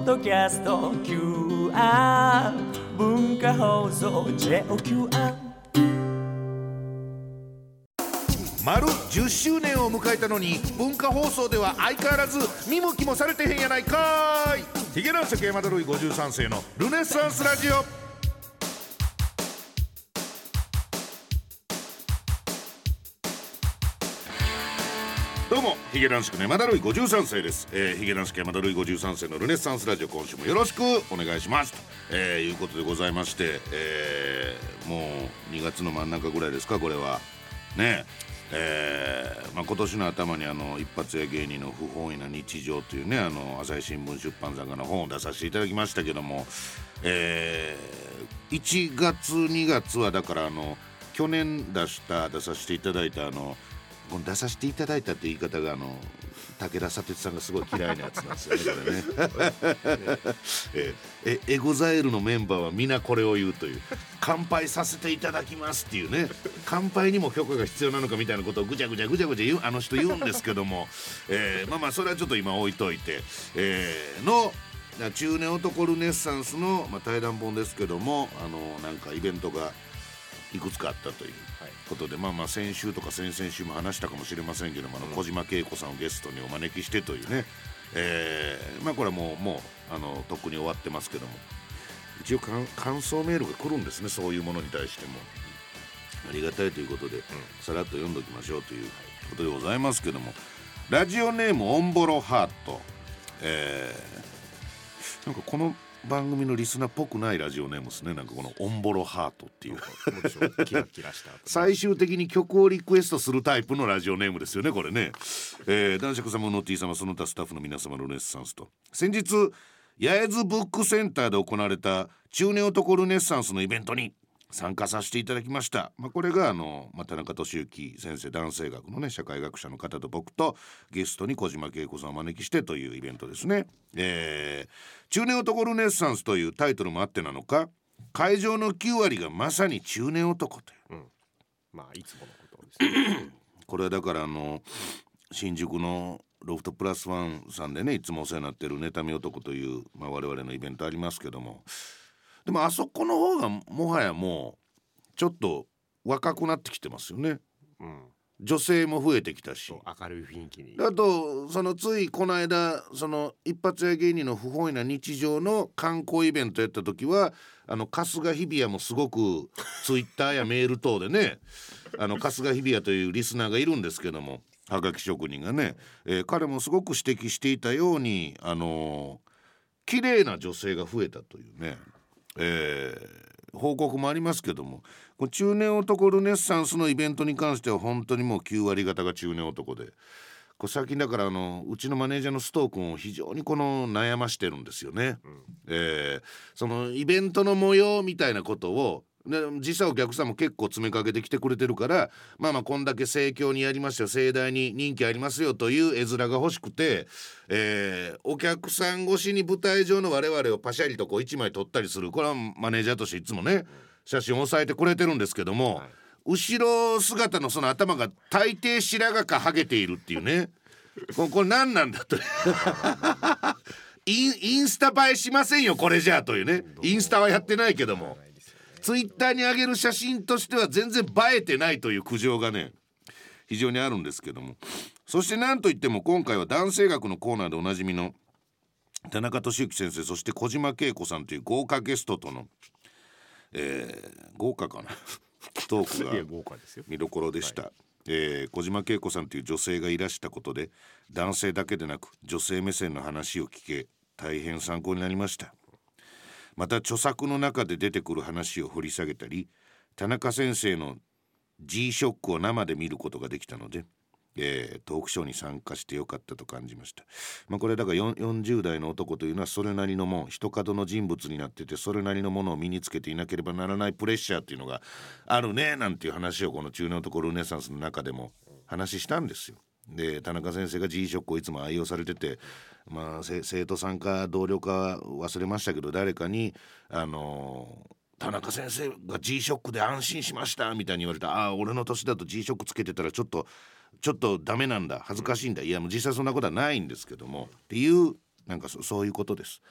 ドキャスト QR 文化放送 JOQR 丸10周年を迎えたのに文化放送では相変わらず見向きもされてへんやないかーい。ヒゲ男爵山田ルイ53世のルネッサンスラジオ。どうもヒゲ男爵の山田ルイ53世です。ヒゲ男爵山田ルイ53世のルネッサンスラジオ、今週もよろしくお願いしますと、いうことでございまして、もう2月の真ん中ぐらいですかこれはね。今年の頭に一発屋芸人の不本意な日常というね朝日新聞出版社の本を出させていただきましたけども、1月2月はだから去年出させていただいた出させていただいたって言い方が武田砂鉄さんがすごい嫌いなやつなんですよねこれねエゴザイルのメンバーは皆これを言うという、乾杯させていただきますっていうね、乾杯にも許可が必要なのかみたいなことをぐちゃぐちゃ言う人言うんですけども、まあそれはちょっと今置いといて、中年男ルネッサンスの、対談本ですけどもなんかイベントがいくつかあったということで、先週とか先々週も話したかもしれませんけども、小島慶子さんをゲストにお招きしてというね、これはもうとっくに終わってますけども、一応感想メールが来るんですね。そういうものに対してもありがたいということで、さらっと読んどきましょうということでございますけども、ラジオネームオンボロハート、なんかこの番組のリスナーっぽくないラジオネームですね。なんかこのオンボロハートっていうキラキラした最終的に曲をリクエストするタイプのラジオネームですよねこれね。男爵様の T 様その他スタッフの皆様のルネッサンスと、先日八重洲ブックセンターで行われた中年男ルネッサンスのイベントに参加させていただきました。これが田中俊之先生、男性学のね社会学者の方と僕とゲストに小島慶子さんをお招きしてというイベントですね。中年男ルネッサンスというタイトルもあってなのか、会場の9割がまさに中年男という、 いつものことですねこれはだから新宿のロフトプラスワンさんでねいつもお世話になってる妬み男という、我々のイベントありますけども、でもあそこの方がもはやもうちょっと若くなってきてますよね。女性も増えてきたし、 明るい雰囲気に。 あとついこの間一発屋芸人の不本意な日常の観光イベントやった時は春日日比谷もすごくツイッターやメール等でね春日日比谷というリスナーがいるんですけども、はがき職人がね、彼もすごく指摘していたように綺麗な女性が増えたというね、報告もありますけども、この中年男ルネッサンスのイベントに関しては本当にもう9割方が中年男で、これ最近だからうちのマネージャーの須藤君を非常に悩ましてるんですよね。そのイベントの模様みたいなことを実際お客さんも結構詰めかけてきてくれてるから、こんだけ盛況にやりましたよ、盛大に人気ありますよという絵面が欲しくて、お客さん越しに舞台上の我々をパシャリと1枚撮ったりする、これはマネージャーとしていつもね写真を押さえてくれてるんですけども、後ろ姿のその頭が大抵白髪かハゲているっていうねこれ何なんだとインスタ映えしませんよこれじゃあというね。インスタはやってないけどもツイッターに上げる写真としては全然映えてないという苦情がね非常にあるんですけども、そしてなんといっても今回は男性学のコーナーでおなじみの田中俊之先生、そして小島慶子さんという豪華ゲストとの、豪華かなトークが見どころでした。小島慶子さんという女性がいらしたことで男性だけでなく女性目線の話を聞け大変参考になりました。また著作の中で出てくる話を掘り下げたり、田中先生の G ショックを生で見ることができたので、トークショーに参加してよかったと感じました。これだから40代の男というのはそれなりの一角の人物になってて、それなりのものを身につけていなければならないプレッシャーっていうのがあるねなんていう話をこの中年男ルネサンスの中でも話したんですよ。で田中先生が G ショックをいつも愛用されてて、生徒さんか同僚か忘れましたけど誰かに田中先生が G ショックで安心しましたみたいに言われた。俺の年だと G ショックつけてたらちょっとダメなんだ、恥ずかしいんだ。いやもう実際そんなことはないんですけどもっていうなんかそういうことです。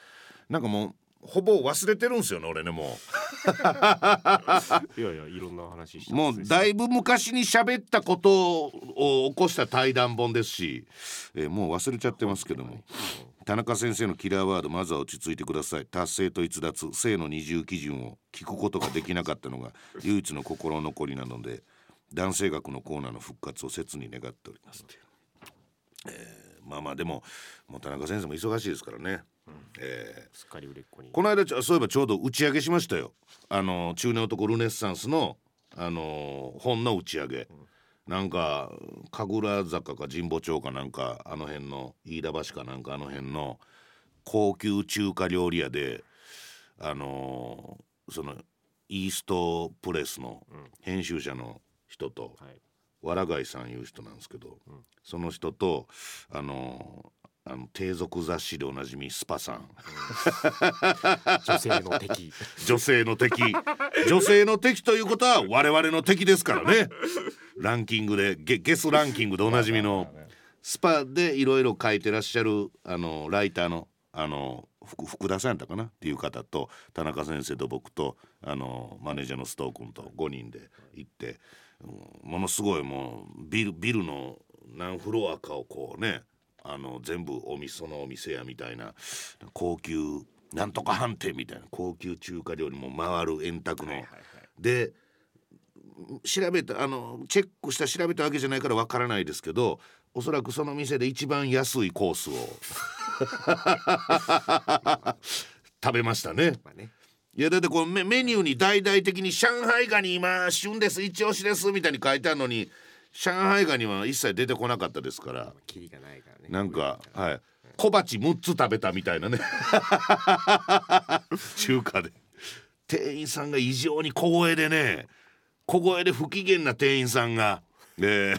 なんかもうほぼ忘れてるんですよね俺ね。もいやいやいろんな話してうもうだいぶ昔に喋ったことを起こした対談本ですし、もう忘れちゃってますけども、田中先生のキラーワード、まずは落ち着いてください。達成と逸脱、性の二重基準を聞くことができなかったのが唯一の心残りなので、男性学のコーナーの復活を切に願っておりますっていう、まあまあでももう田中先生も忙しいですからね、 すっかり売れっ子に。 この間そういえばちょうど打ち上げしましたよ。中年男ルネッサンスの、本の打ち上げ、なんか神楽坂か神保町かなんかあの辺の飯田橋かなんかあの辺の高級中華料理屋で、そのイーストプレスの編集者の人と、わらがいさんいう人なんですけど、その人と低俗雑誌でおなじみスパさん、 女性の敵女性の敵女性の敵ということは我々の敵ですからね。ランキングでゲスランキングでおなじみのスパでいろいろ書いてらっしゃるライターの福田さんやったかなっていう方と田中先生と僕とマネージャーの須藤君と5人で行って、ものすごいもうビルの何フロアかをこうね、全部そのお店やみたいな高級なんとか飯店みたいな高級中華料理も回る円卓の、で調べたチェックした調べたわけじゃないからわからないですけど、おそらくその店で一番安いコースを食べましたね。いやだってこうメニューに大々的に上海ガニ今旬です一押しですみたいに書いてあるのに、上海ガニは一切出てこなかったですから、 キリがないからね。 なんか小鉢6つ食べたみたいなね中華で店員さんが異常に小声でね、小声で不機嫌な店員さんがこれ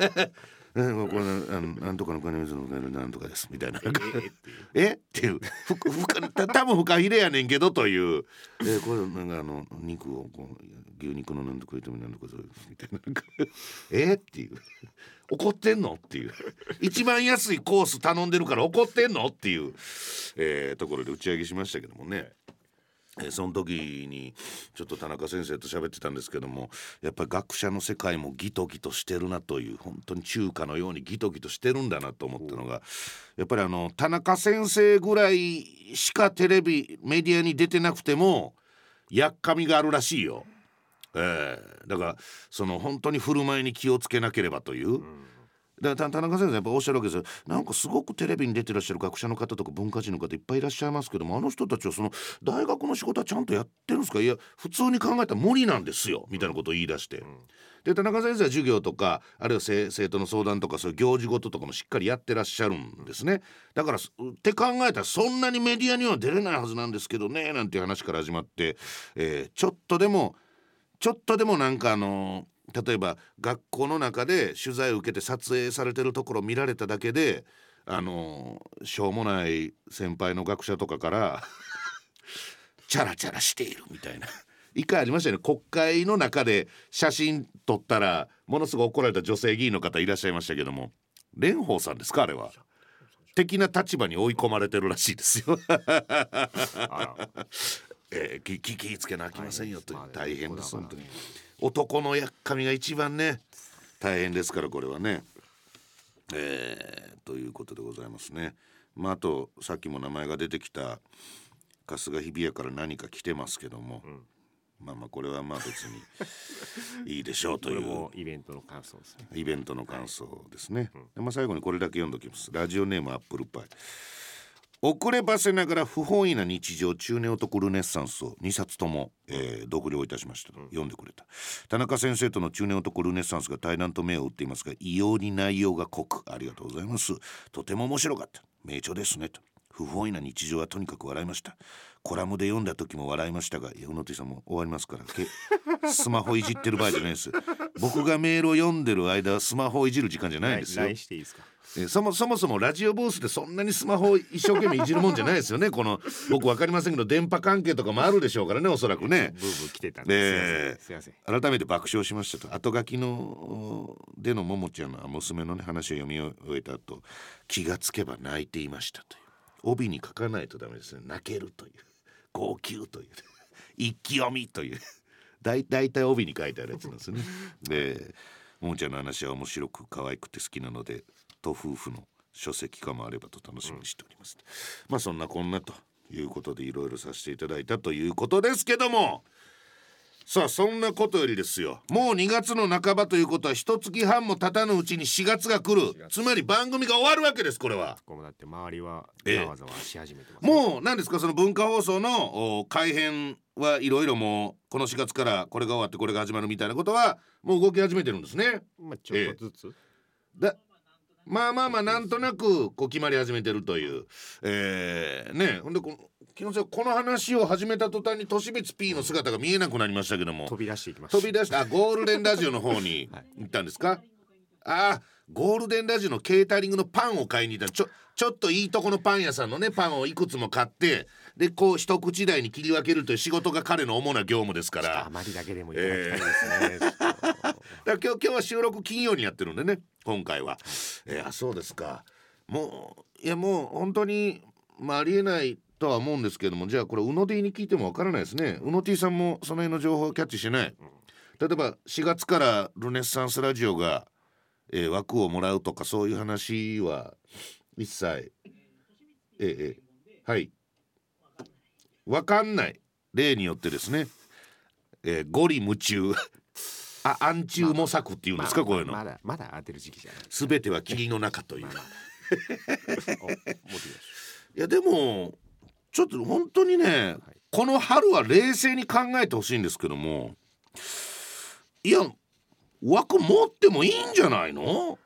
なんとかの金水のなんとかですみたいなっていう多分フカヒレやねんけどという、これなんか肉をこう牛肉のなんとか言ってもなんとかそうみたいなっていう怒ってんのっていう一番安いコース頼んでるから怒ってんのっていう、ところで打ち上げしましたけどもね。その時にちょっと田中先生と喋ってたんですけども、やっぱり学者の世界もギトギトしてるなという、本当に中華のようにギトギトしてるんだなと思ったのが、やっぱり田中先生ぐらいしかテレビメディアに出てなくてもやっかみがあるらしいよ。だからその本当に振る舞いに気をつけなければという、だから田中先生やっぱおっしゃるわけですよ。なんかすごくテレビに出てらっしゃる学者の方とか文化人の方いっぱいいらっしゃいますけども、あの人たちはその大学の仕事はちゃんとやってるんですか。いや普通に考えたら無理なんですよみたいなことを言い出して、で田中先生は授業とかあるいは生徒の相談とかそういう行事事とかもしっかりやってらっしゃるんですね。だからって考えたらそんなにメディアには出れないはずなんですけどねなんていう話から始まって、ちょっとでもなんか例えば学校の中で取材を受けて撮影されてるところを見られただけでしょうもない先輩の学者とかからチャラチャラしているみたいな一回ありましたよね。国会の中で写真撮ったらものすごい怒られた女性議員の方いらっしゃいましたけども、蓮舫さんですかあれは的な立場に追い込まれてるらしいですよ気ぃつけなあきませんよという、大変です本当に。男のやっかみが一番ね大変ですからこれはね、ということでございますね。あとさっきも名前が出てきた春日日比谷から何か来てますけども、これは別にいいでしょうというこれもイベントの感想ですね。 イベントの感想ですね、で最後にこれだけ読んでおきます。ラジオネームアップルパイ。遅ればせながら不本意な日常中年男ルネッサンスを2冊とも、読了いたしました。読んでくれた田中先生との中年男ルネッサンスが対談と銘を打っていますが、異様に内容が濃くありがとうございます。とても面白かった、名著ですねと。不本意な日常はとにかく笑いました。コラムで読んだ時も笑いましたが、宇野手さんも終わりますからスマホいじってる場合じゃないです。僕がメールを読んでる間スマホをいじる時間じゃないんですよ。 LINE していいですか。 そもそもラジオブースでそんなにスマホを一生懸命いじるもんじゃないですよね。この僕分かりませんけど電波関係とかもあるでしょうからね、おそらくね。 ブーブー来てたんですいません。 改めて爆笑しましたと。後書きのでのももちゃんの娘の、ね、話を読み終えた後、気がつけば泣いていましたという。 帯に書かないとダメですね。泣けるという、号泣という、一気読みというだいたい帯に書いてあるやつなんですね。でももちゃんの話は面白く可愛くて好きなので、と夫婦の書籍化もあればと楽しみにしております、まあそんなこんなということでいろいろさせていただいたということですけども、さあそんなことよりですよ、もう2月の半ばということは1月半も経たぬうちに4月が来る、つまり番組が終わるわけです。これはこれもだって周りはざわざわし始めてます、 もう何ですか、その文化放送の改編はいろいろもうこの4月からこれが終わってこれが始まるみたいなことはもう動き始めてるんですね。 まあちょっとずつ、 まあなんとなくこう決まり始めてるというね。ほんで昨日この話を始めた途端にとしべつ P の姿が見えなくなりましたけども、 飛び出していきました。 飛び出したゴールデンラジオの方に行ったんですか、ゴールデンラジオのケータリングのパンを買いに行った。ちょっといいとこのパン屋さんのねパンをいくつも買って、でこう一口大に切り分けるという仕事が彼の主な業務ですから、 あまりだけでもいただきたいですね、 だから今日は収録金曜にやってるんでね、今回はそうですか。もう本当に、ありえないとは思うんですけども、じゃあこれうの D に聞いてもわからないですね。うの T さんもその辺の情報をキャッチしてない、例えば4月からルネッサンスラジオが、枠をもらうとかそういう話は一切はいわかんない。例によってですね、ゴリ夢中暗中模索っていうんですか、こういうのまだ当てる時期じゃない。 全ては霧の中という、 いやでもちょっと本当にね、この春は冷静に考えてほしいんですけども、いや枠持ってもいいんじゃないの。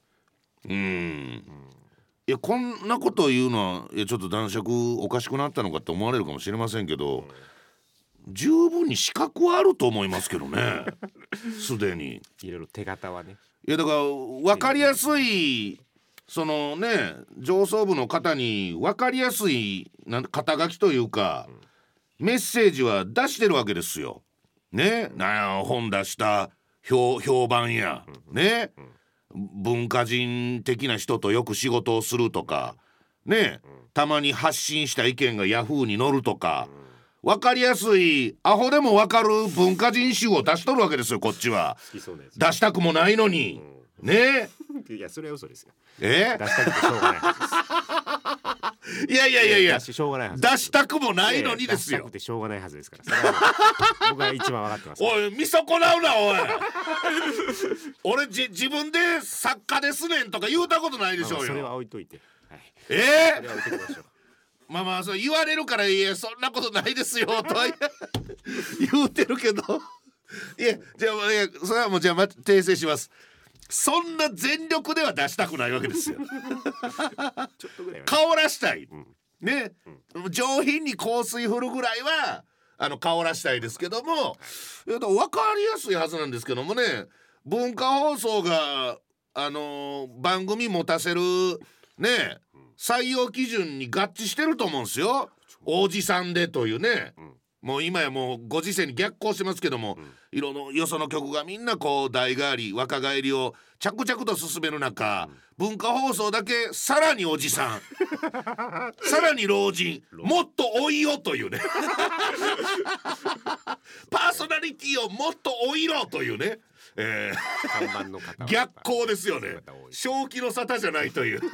いやこんなことを言うのはちょっと男爵おかしくなったのかって思われるかもしれませんけど、十分に資格はあると思いますけどねすでにいろいろ手形はね。 いやだから分かりやすいそのね上層部の方に分かりやすい肩書きというか、メッセージは出してるわけですよね。なんや本出した評判や、ね、文化人的な人とよく仕事をするとかね、たまに発信した意見がヤフーに載るとか、分かりやすいアホでも分かる文化人集を出しとるわけですよ、こっちは。 好きそうなやつ出したくもないのに、ねいやそれは嘘ですよ。 出したくてしょうがないはずです。 いやしょうがないはず出したくもないのにですよ。 出したくてしょうがないはずですから。それは僕は一番分かってます。 おい見損なうなおい俺自分で作家ですねんとか言うたことないでしょうよ。 それは置いといて、はい、それは置いときましょう。 そう言われるからそんなことないですよとは言うてるけどじゃあそれはもうじゃあ訂正します。そんな全力では出したくないわけですよちょっとぐらいはね、 顔らしたい、ね、上品に香水振るぐらいは顔らしたいですけども、分かりやすいはずなんですけどもね、文化放送が番組持たせるね採用基準に合致してると思うんですよ。王子さんでというね、もう今やもうご時世に逆行してますけども、いろんなよその局がみんなこう代替わり若返りを着々と進める中、文化放送だけさらにおじさんさらに老人、もっと老いよというねパーソナリティをもっと老いろというね、 看板の方逆行ですよね。正気の沙汰じゃないという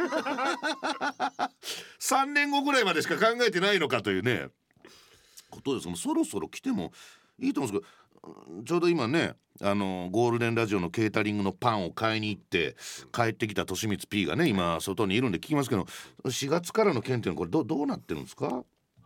3年後ぐらいまでしか考えてないのかというねことです。もうそろそろ来てもいいと思うんですけど、ちょうど今ねゴールデンラジオのケータリングのパンを買いに行って帰ってきたとしみつ P がね今外にいるんで聞きますけど、4月からの件っていうのはこれどうなってるんですか。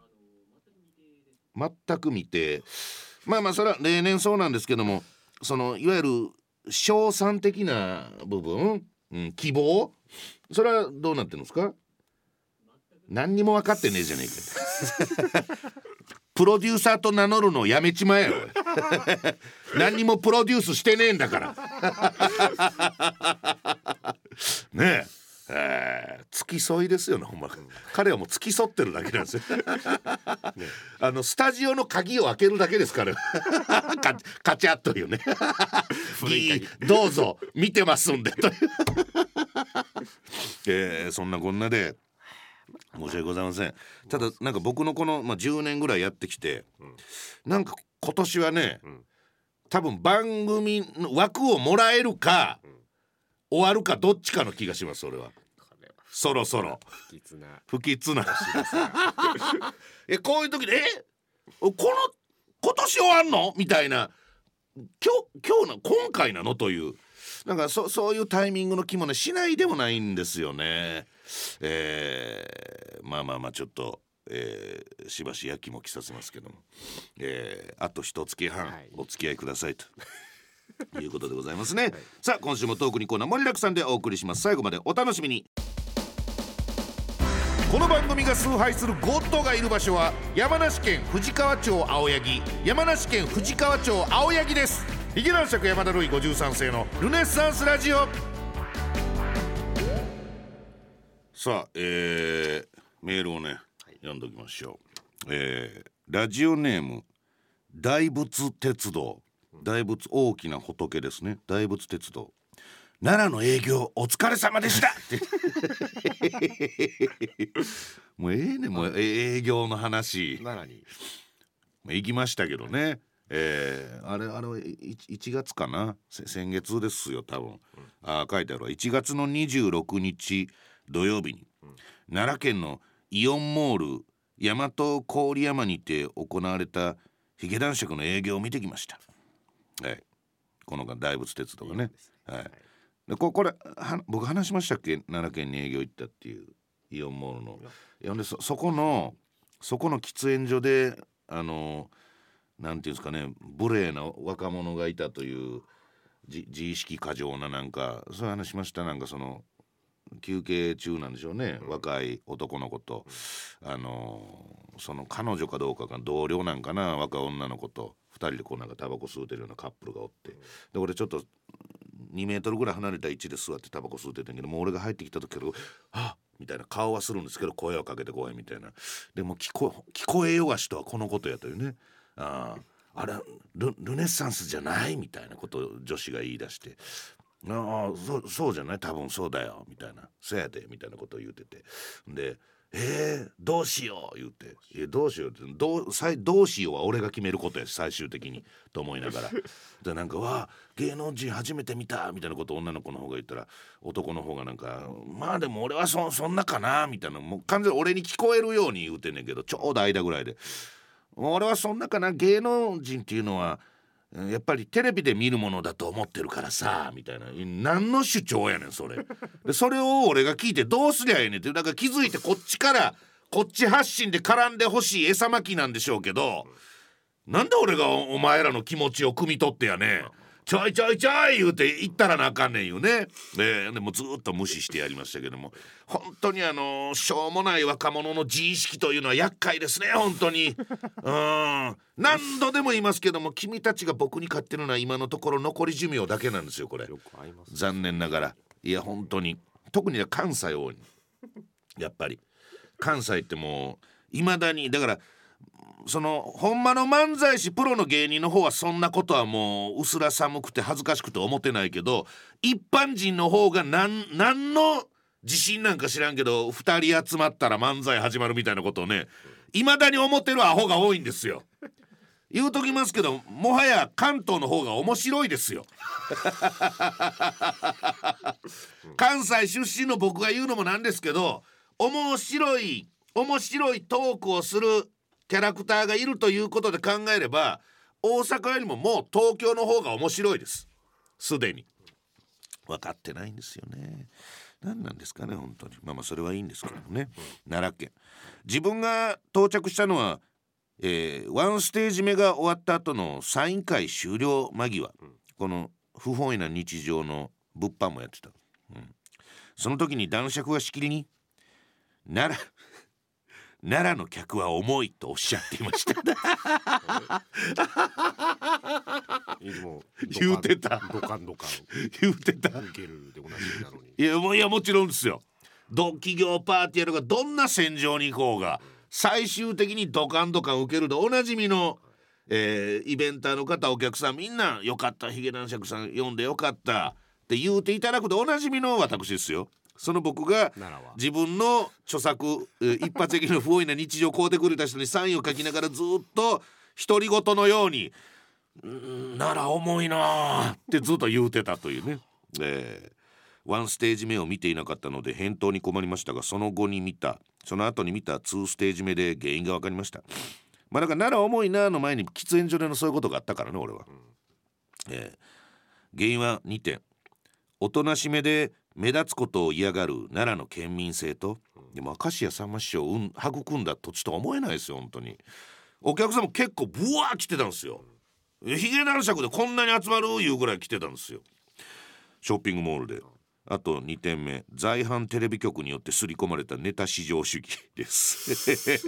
全く未定。それは例年そうなんですけども、そのいわゆる賞賛的な部分、希望、それはどうなってるんですか。何にも分かってねえじゃねえかプロデューサーと名乗るのをやめちまえよ何にもプロデュースしてねえんだからね付き添いですよね、ほんま。彼はもう付き添ってるだけなんですよスタジオの鍵を開けるだけですからカチャッというねどうぞ見てますんでというそんなこんなで申し訳ございません。ただなんか僕のこの、10年ぐらいやってきて、なんか今年はね、多分番組の枠をもらえるか、終わるかどっちかの気がします。俺はそろそろ不吉なこういう時で今年終わんのみたいな、今回なのという、なんかそういうタイミングの気もねしないでもないんですよね。まあちょっと、しばしやきもきさせますけども、あと一月半お付き合いくださいということでございますね、さあ今週もトークにコーナー盛りだくさんでお送りします。最後までお楽しみに。この番組が崇拝するゴッドがいる場所は山梨県富士川町青柳、山梨県富士川町青柳です。ヒゲ男爵山田ルイ53世のルネッサンスラジオ。さあ、メールをね、読んでおきましょう。ラジオネーム大仏鉄道、大仏大きな仏ですね。大仏鉄道、奈良の営業お疲れ様でしたもうもう営業の話奈良に行きましたけどね、あれは1月かな、先月ですよ多分、書いてあるわ。1月の26日土曜日に、奈良県のイオンモール大和郡山にて行われたヒゲ男爵の営業を見てきました。この大仏鉄道がね、でこれ僕話しましたっけ、奈良県に営業行ったっていうイオンモールの。いやでそこの喫煙所でなんていうんですかね、無礼な若者がいたという自意識過剰な、なんかそういう話しました。なんかその休憩中なんでしょうね、若い男の子と、その彼女かどうかが同僚なんかな、若い女の子と2人でこうなんかタバコ吸うてるようなカップルがおって、で俺ちょっと2メートルぐらい離れた位置で座ってタバコ吸うててんけど、もう俺が入ってきた時からあっみたいな顔はするんですけど、声をかけてこいみたいな。でも聞こえよがしとはこのことやというね、あれルネッサンスじゃないみたいなことを女子が言い出して、そうじゃない、多分そうだよみたいな、そうやでみたいなことを言うてて、でどうしよう言うて、どうしようってどうしようは俺が決めることやし最終的にと思いながらでなんか芸能人初めて見たみたいなことを女の子の方が言ったら、男の方がなんかまあでも俺はそんなかなみたいな、もう完全に俺に聞こえるように言うてんねんけど、ちょうど間ぐらいで俺はそんなかな、芸能人っていうのはやっぱりテレビで見るものだと思ってるからさみたいな、何の主張やねんそれでそれを俺が聞いてどうすりゃええねんって、だから気づいてこっち発信で絡んでほしい餌まきなんでしょうけど、なんで俺がお前らの気持ちを汲み取ってやねん、ちょい言うて言ったらなあかんねんよね。でもずっと無視してやりましたけども、本当にしょうもない若者の自意識というのは厄介ですね本当に何度でも言いますけども、君たちが僕に勝ってるのは今のところ残り寿命だけなんですよこれ。 よく合います、 残念ながら。いや本当に特に関西多い、やっぱり関西ってもういまだに、だからそのほんまの漫才師プロの芸人の方はそんなことはもううすら寒くて恥ずかしくて思ってないけど、一般人の方が何の自信なんか知らんけど2人集まったら漫才始まるみたいなことをね、未だに思ってるアホが多いんですよ。言うときますけど、もはや関東の方が面白いですよ関西出身の僕が言うのもなんですけど、面白いトークをするキャラクターがいるということで考えれば、大阪よりももう東京の方が面白いです。すでに分かってないんですよね。何なんですかね本当に。まあそれはいいんですけどね。奈良県、自分が到着したのは、ワンステージ目が終わった後のサイン会終了間際、この不本意な日常の物販もやってた、その時に男爵がしきりに奈良の客は重いとおっしゃっていました言うてたドカン言うてた受けるでおなじみなのに、 いやもちろんですよ。企業パーティーやるがどんな戦場に行こうが最終的にドカン受けるでおなじみの、イベンターの方お客さんみんなよかった、ヒゲ男爵さん呼んでよかったって言うていただくでおなじみの私ですよ。 その僕が奈良は自分の著作一発的な不本意な日常を買うてくれた人にサインを書きながらずっと独り言のように奈良重いなってずっと言うてたというね、ワンステージ目を見ていなかったので返答に困りましたが、その後に見たその後に見た2ステージ目で原因が分かりました。まあだから奈良重いなの前に喫煙所でのそういうことがあったからね俺は、原因は2点。おとなしめで目立つことを嫌がる奈良の県民性と、でも明石家さんま師匠を育んだ土地とは思えないですよ本当に。お客さんも結構ブワー来てたんですよ。ヒゲ男爵でこんなに集まるいうぐらい来てたんですよ、ショッピングモールで。あと2点目、在阪テレビ局によって刷り込まれたネタ至上主義です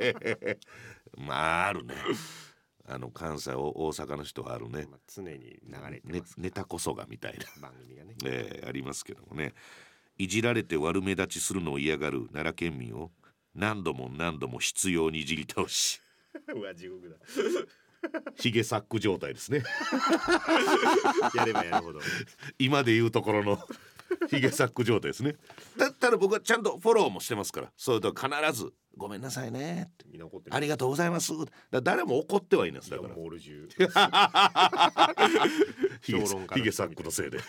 まああるね、関西大阪の人はあるね、 常に流れてます、 ネタこそがみたいな番組がね、 ありますけどもね。いじられて悪目立ちするのを嫌がる奈良県民を何度も何度も執拗にいじり倒しうわ地獄だヒゲサック状態ですねやればやるほど今で言うところのヒゲサック状態ですね。ただ僕はちゃんとフォローもしてますから、そういうと必ずごめんなさいねってみんな怒ってる、 ありがとうございます誰も怒ってはいないです。だからモール中ヒゲサックのせいで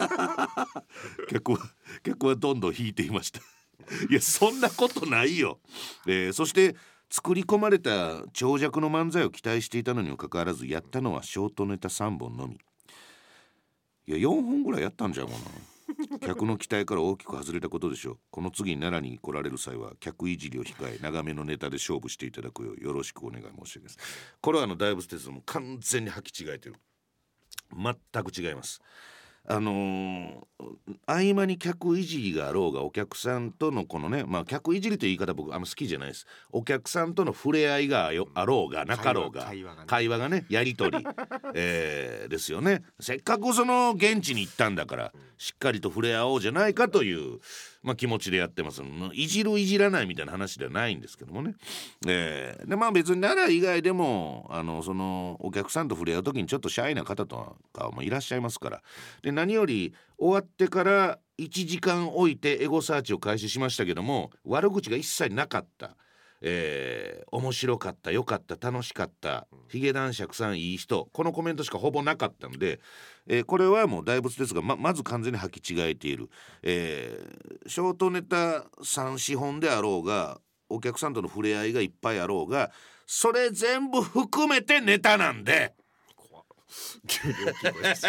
結構どんどん引いていましたいやそんなことないよ、そして作り込まれた長尺の漫才を期待していたのにもかかわらずやったのはショートネタ3本のみ。いや4本ぐらいやったんじゃうかな客の期待から大きく外れたことでしょう。この次奈良に来られる際は客いじりを控え長めのネタで勝負していただくようよろしくお願い申し上げます。これはダイブステージも完全に履き違えてる。全く違います。合間に客いじりがあろうがお客さんとのこのね、まあ客いじりという言い方僕あんま好きじゃないです。お客さんとの触れ合いがあろうがなかろうが会話がねやり取り、ですよね。せっかくその現地に行ったんだからしっかりと触れ合おうじゃないかという、気持ちでやってます。いじるいじらないみたいな話ではないんですけどもね、で別に奈良以外でもそのお客さんと触れ合う時にちょっとシャイな方とかもいらっしゃいますから。で何より終わってから1時間置いてエゴサーチを開始しましたけども悪口が一切なかった、面白かった良かった楽しかったヒゲ男爵さんいい人、このコメントしかほぼなかったので、これはもう大仏ですが まず完全に履き違えている、ショートネタ3、4本であろうがお客さんとの触れ合いがいっぱいあろうがそれ全部含めてネタなんで急に大きい声です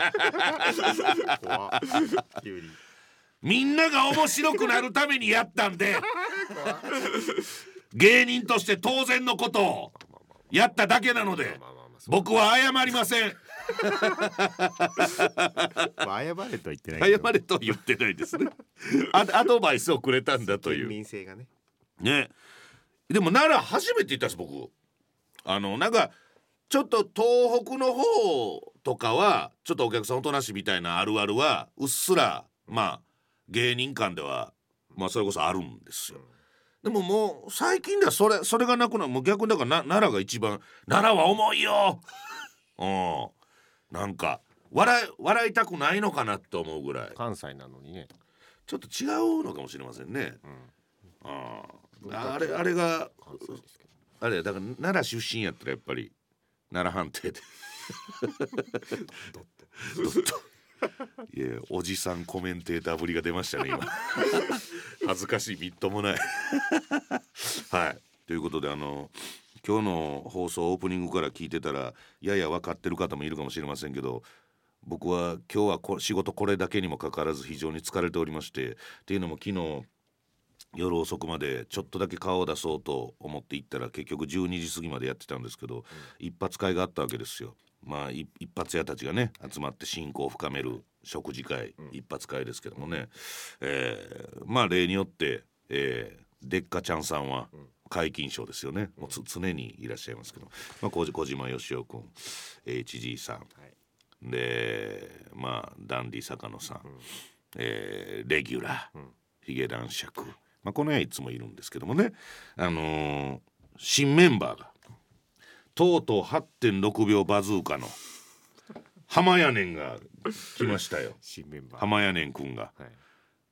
怖っ急にみんなが面白くなるためにやったんで芸人として当然のことをやっただけなので僕は謝りません謝れとは言ってないけど謝れとは言ってないですねアドバイスをくれたんだという県民性がねでも奈良初めて行ったんです僕。なんかちょっと東北の方とかはちょっとお客さんおとなしいみたいなあるあるはうっすら芸人間ではそれこそあるんですよ。でももう最近ではそれがなくなる。もう逆にだから奈良が一番奈良は重いよなんか笑いたくないのかなって思うぐらい関西なのにねちょっと違うのかもしれませんね、あれがあれだから奈良出身やったらやっぱり奈良判定でドッといやおじさんコメンテーターぶりが出ましたね今恥ずかしいみっともないはいということで今日の放送オープニングから聞いてたらやや分かってる方もいるかもしれませんけど僕は今日は仕事これだけにもかかわらず非常に疲れておりましてっていうのも昨日夜遅くまでちょっとだけ顔を出そうと思って行ったら結局12時過ぎまでやってたんですけど、一発会があったわけですよ。一発屋たちがね集まって親交を深める食事会、一発会ですけどもね、例によって、でっかちゃんさんは皆勤賞ですよね。もう常にいらっしゃいますけど、小島よしお君、HG さん、でダンディ坂野さん、レギュラー、ヒゲ男爵、この辺はいつもいるんですけどもね、新メンバーがとうとう 8.6 秒バズーカの浜屋根が来ましたよ。 新メンバー浜屋根くんが、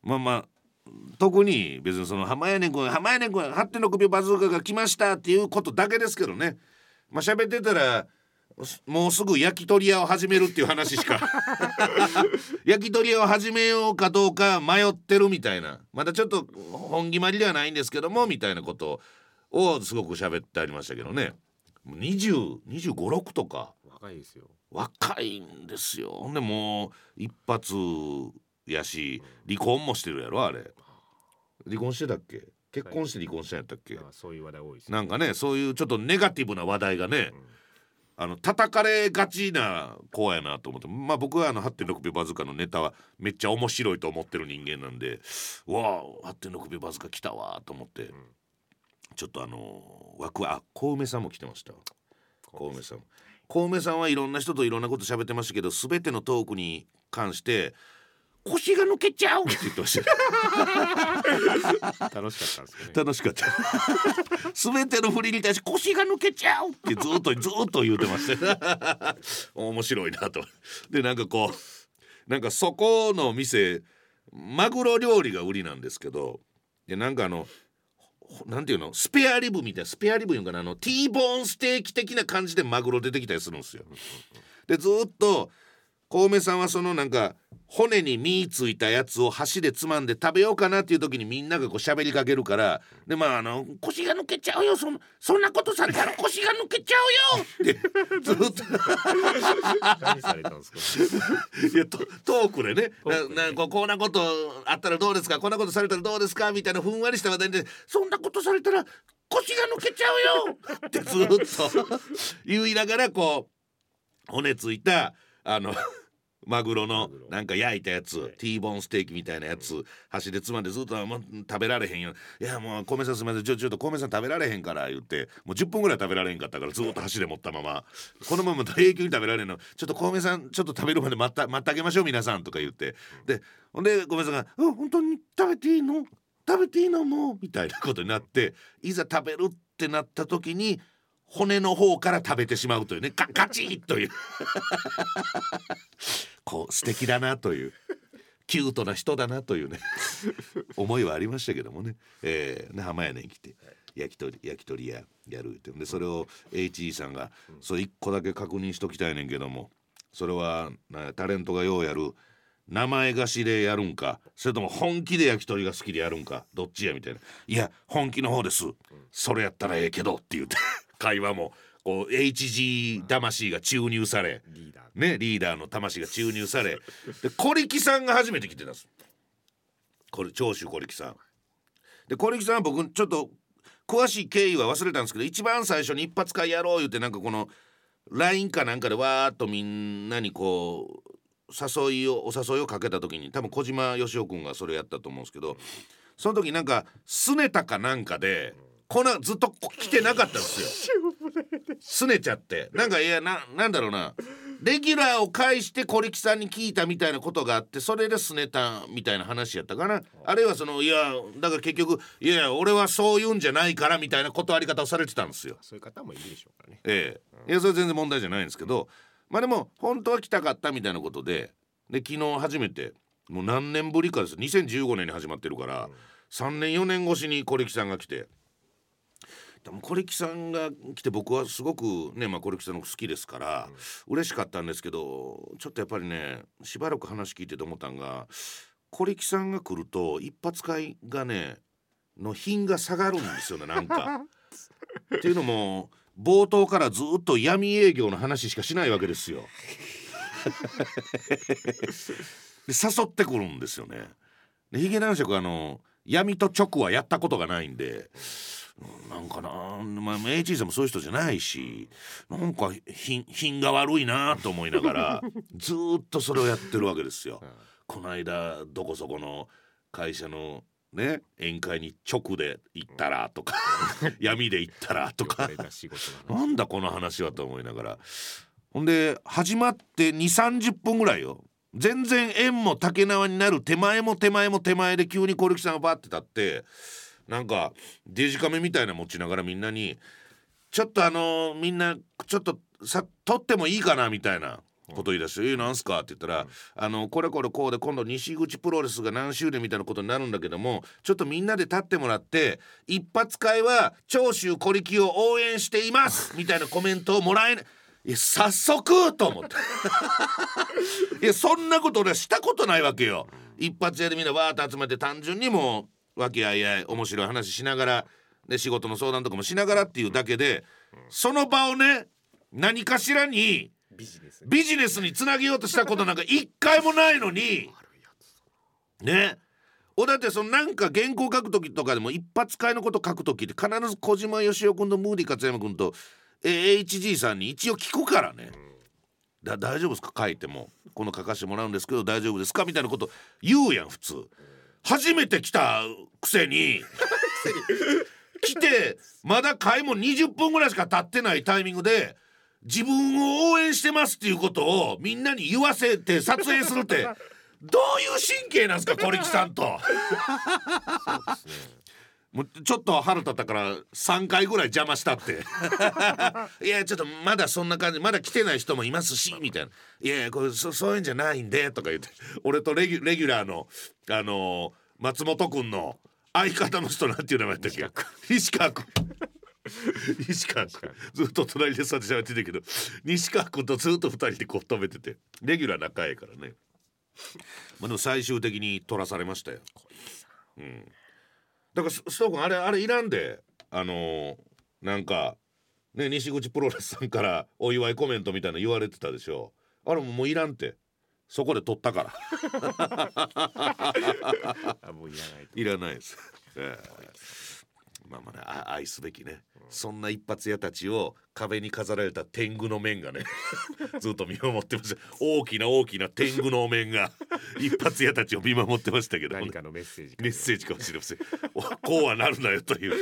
まあまあ特に別にその浜屋根君発展の首バズーカが来ましたっていうことだけですけどね。まあ喋ってたらもうすぐ焼き鳥屋を始めるっていう話しか焼き鳥屋を始めようかどうか迷ってるみたいな、まだちょっと本決まりではないんですけどもみたいなことをすごく喋ってありましたけどね。25、6とか若いですよ。 若いんですよ。ほんでもう一発やし離婚もしてるやろ。あれ離婚してたっけ、結婚して離婚したんやったっけ。 そういう話題多いです、 なんかねそういうちょっとネガティブな話題がね、叩かれがちな子やなと思って、まあ僕は8.6秒バズーカのネタはめっちゃ面白いと思ってる人間なんで、わあ8.6秒バズーカ来たわと思って、ちょっと枠は小梅さんも来てました。小梅さんはいろんな人といろんなこと喋ってましたけど、全てのトークに関して腰が抜けちゃうって言ってました楽しかったんですかね。 楽しかった全ての振りに対して腰が抜けちゃうってずっと言ってました面白いなと。でなんかこうなんかそこの店マグロ料理が売りなんですけど、でなんかなんていうのスペアリブみたいな、スペアリブいうかなティーボーンステーキ的な感じでマグロ出てきたりするんですよ。でずっと小梅さんはそのなんか骨に身ついたやつを箸でつまんで食べようかなっていう時にみんながこう喋りかけるから、でまあ腰が抜けちゃうよ、そんなことされたら腰が抜けちゃうよってずっと何されたんですかいやトークでね、こんなことあったらどうですか、こんなことされたらどうですかみたいなふんわりした話題で、そんなことされたら腰が抜けちゃうよってずっと言いながらこう骨ついたマグロのなんか焼いたやつ、ティーボーンステーキみたいなやつ箸でつまんでずっともう食べられへんよ、いやもう米さんすみませんちょっと米さん食べられへんから言ってもう10分ぐらい食べられへんかったからずっと箸で持ったままこのまま永久に食べられんの、ちょっと米さんちょっと食べるまで待ってあげましょう皆さんとか言って、でほんで米さんが本当に食べていいのもうみたいなことになって、いざ食べるってなった時に骨の方から食べてしまうというね、ガチッというこう素敵だなというキュートな人だなというね思いはありましたけどもね、浜屋根に来て焼き鳥屋やるってで、それを HE さんがそれ1個だけ確認しときたいねんけども、それはタレントがようやる名前貸しでやるんか、それとも本気で焼き鳥が好きでやるんか、どっちやみたいな、いや本気の方です、それやったらええけどって言って会話もこう HG 魂が注入され、リーダーの魂が注入されで小力さんが初めて来てたんです。長州小力さんで、小力さんは僕ちょっと詳しい経緯は忘れたんですけど、一番最初に一発会やろう言ってなんかこの LINE かなんかでわーっとみんなにこうお誘いをかけた時に多分小島よしおくんがそれやったと思うんですけど、その時なんかすねたかなんかでずっと来てなかったんですよすねちゃってなんかいやなんだろうな、レギュラーを介して小力さんに聞いたみたいなことがあって、それですねたみたいな話やったかな。あるいはいやだから結局いや俺はそういうんじゃないからみたいな断り方をされてたんですよ。 そういう方もいるでしょうからね。 いやそれ全然問題じゃないんですけど、まあでも本当は来たかったみたいなことで昨日初めてもう何年ぶりかです、2015年に始まってるから、3年4年越しに小力さんが来て、でも小力さんが来て僕はすごくね、小力さんの好きですから、嬉しかったんですけど、ちょっとやっぱりねしばらく話聞いてて思ったんが、小力さんが来ると一発会がねの品が下がるんですよねなんかっていうのも冒頭からずっと闇営業の話しかしないわけですよで誘ってくるんですよね。でヒゲ男爵闇と直はやったことがないんで、なんかな、HG さんもそういう人じゃないし、なんか品が悪いなと思いながらずっとそれをやってるわけですよこの間どこそこの会社のね宴会に直で行ったらとか闇で行ったらとかなんだこの話はと思いながら、ほんで始まって 2,30 分ぐらいよ、全然縁も竹縄になる手前で急に小力さんがバーって立って、なんかデジカメみたいな持ちながらみんなにちょっとみんなちょっと撮ってもいいかなみたいな、 こと言い出して「なんすか?」って言ったら、これこれこうで今度西口プロレスが何周年みたいなことになるんだけども、ちょっとみんなで立ってもらって一発会は長州小力を応援していますみたいなコメントをもらえない。いや早速と思っていやそんなこと俺はしたことないわけよ。一発屋でみんなわーっと集めて単純にもう和気あいあい面白い話しながらで仕事の相談とかもしながらっていうだけで、その場をね何かしらにビジネスにつなげようとしたことなんか一回もないのにね。だってそのなんか原稿書く時とかでも一発会のこと書く時って必ず小島よしお君とムーディ勝山君とHG さんに一応聞くからね。大丈夫ですか書いてもこの書かせてもらうんですけど大丈夫ですかみたいなこと言うやん普通。初めて来たくせに来てまだ会も20分ぐらいしか経ってないタイミングで自分を応援してますっていうことをみんなに言わせて撮影するってどういう神経なんですか小力さんともうちょっと腹立ったから3回ぐらい邪魔したっていやちょっとまだそんな感じまだ来てない人もいますしみたいな、いやいやこれそういうんじゃないんでとか言って俺とレギュラーの松本くんの相方の人なんていう名前だっけ西川くん西川くんずっと隣で座って喋ってたけど西川くんとずっと2人でこう止めててレギュラー仲いいからね。まあでも最終的に取らされましたよ。だからストー君あれいらんでなんかね西口プロレスさんからお祝いコメントみたいな言われてたでしょ。あれもういらんってそこで取ったからもういらないです、まあね愛すべきね、そんな一発屋たちを壁に飾られた天狗の面がねずっと見守ってました。大きな天狗の面が一発屋たちを見守ってましたけど、 何かのメッセージかもしれませんこうはなるなよという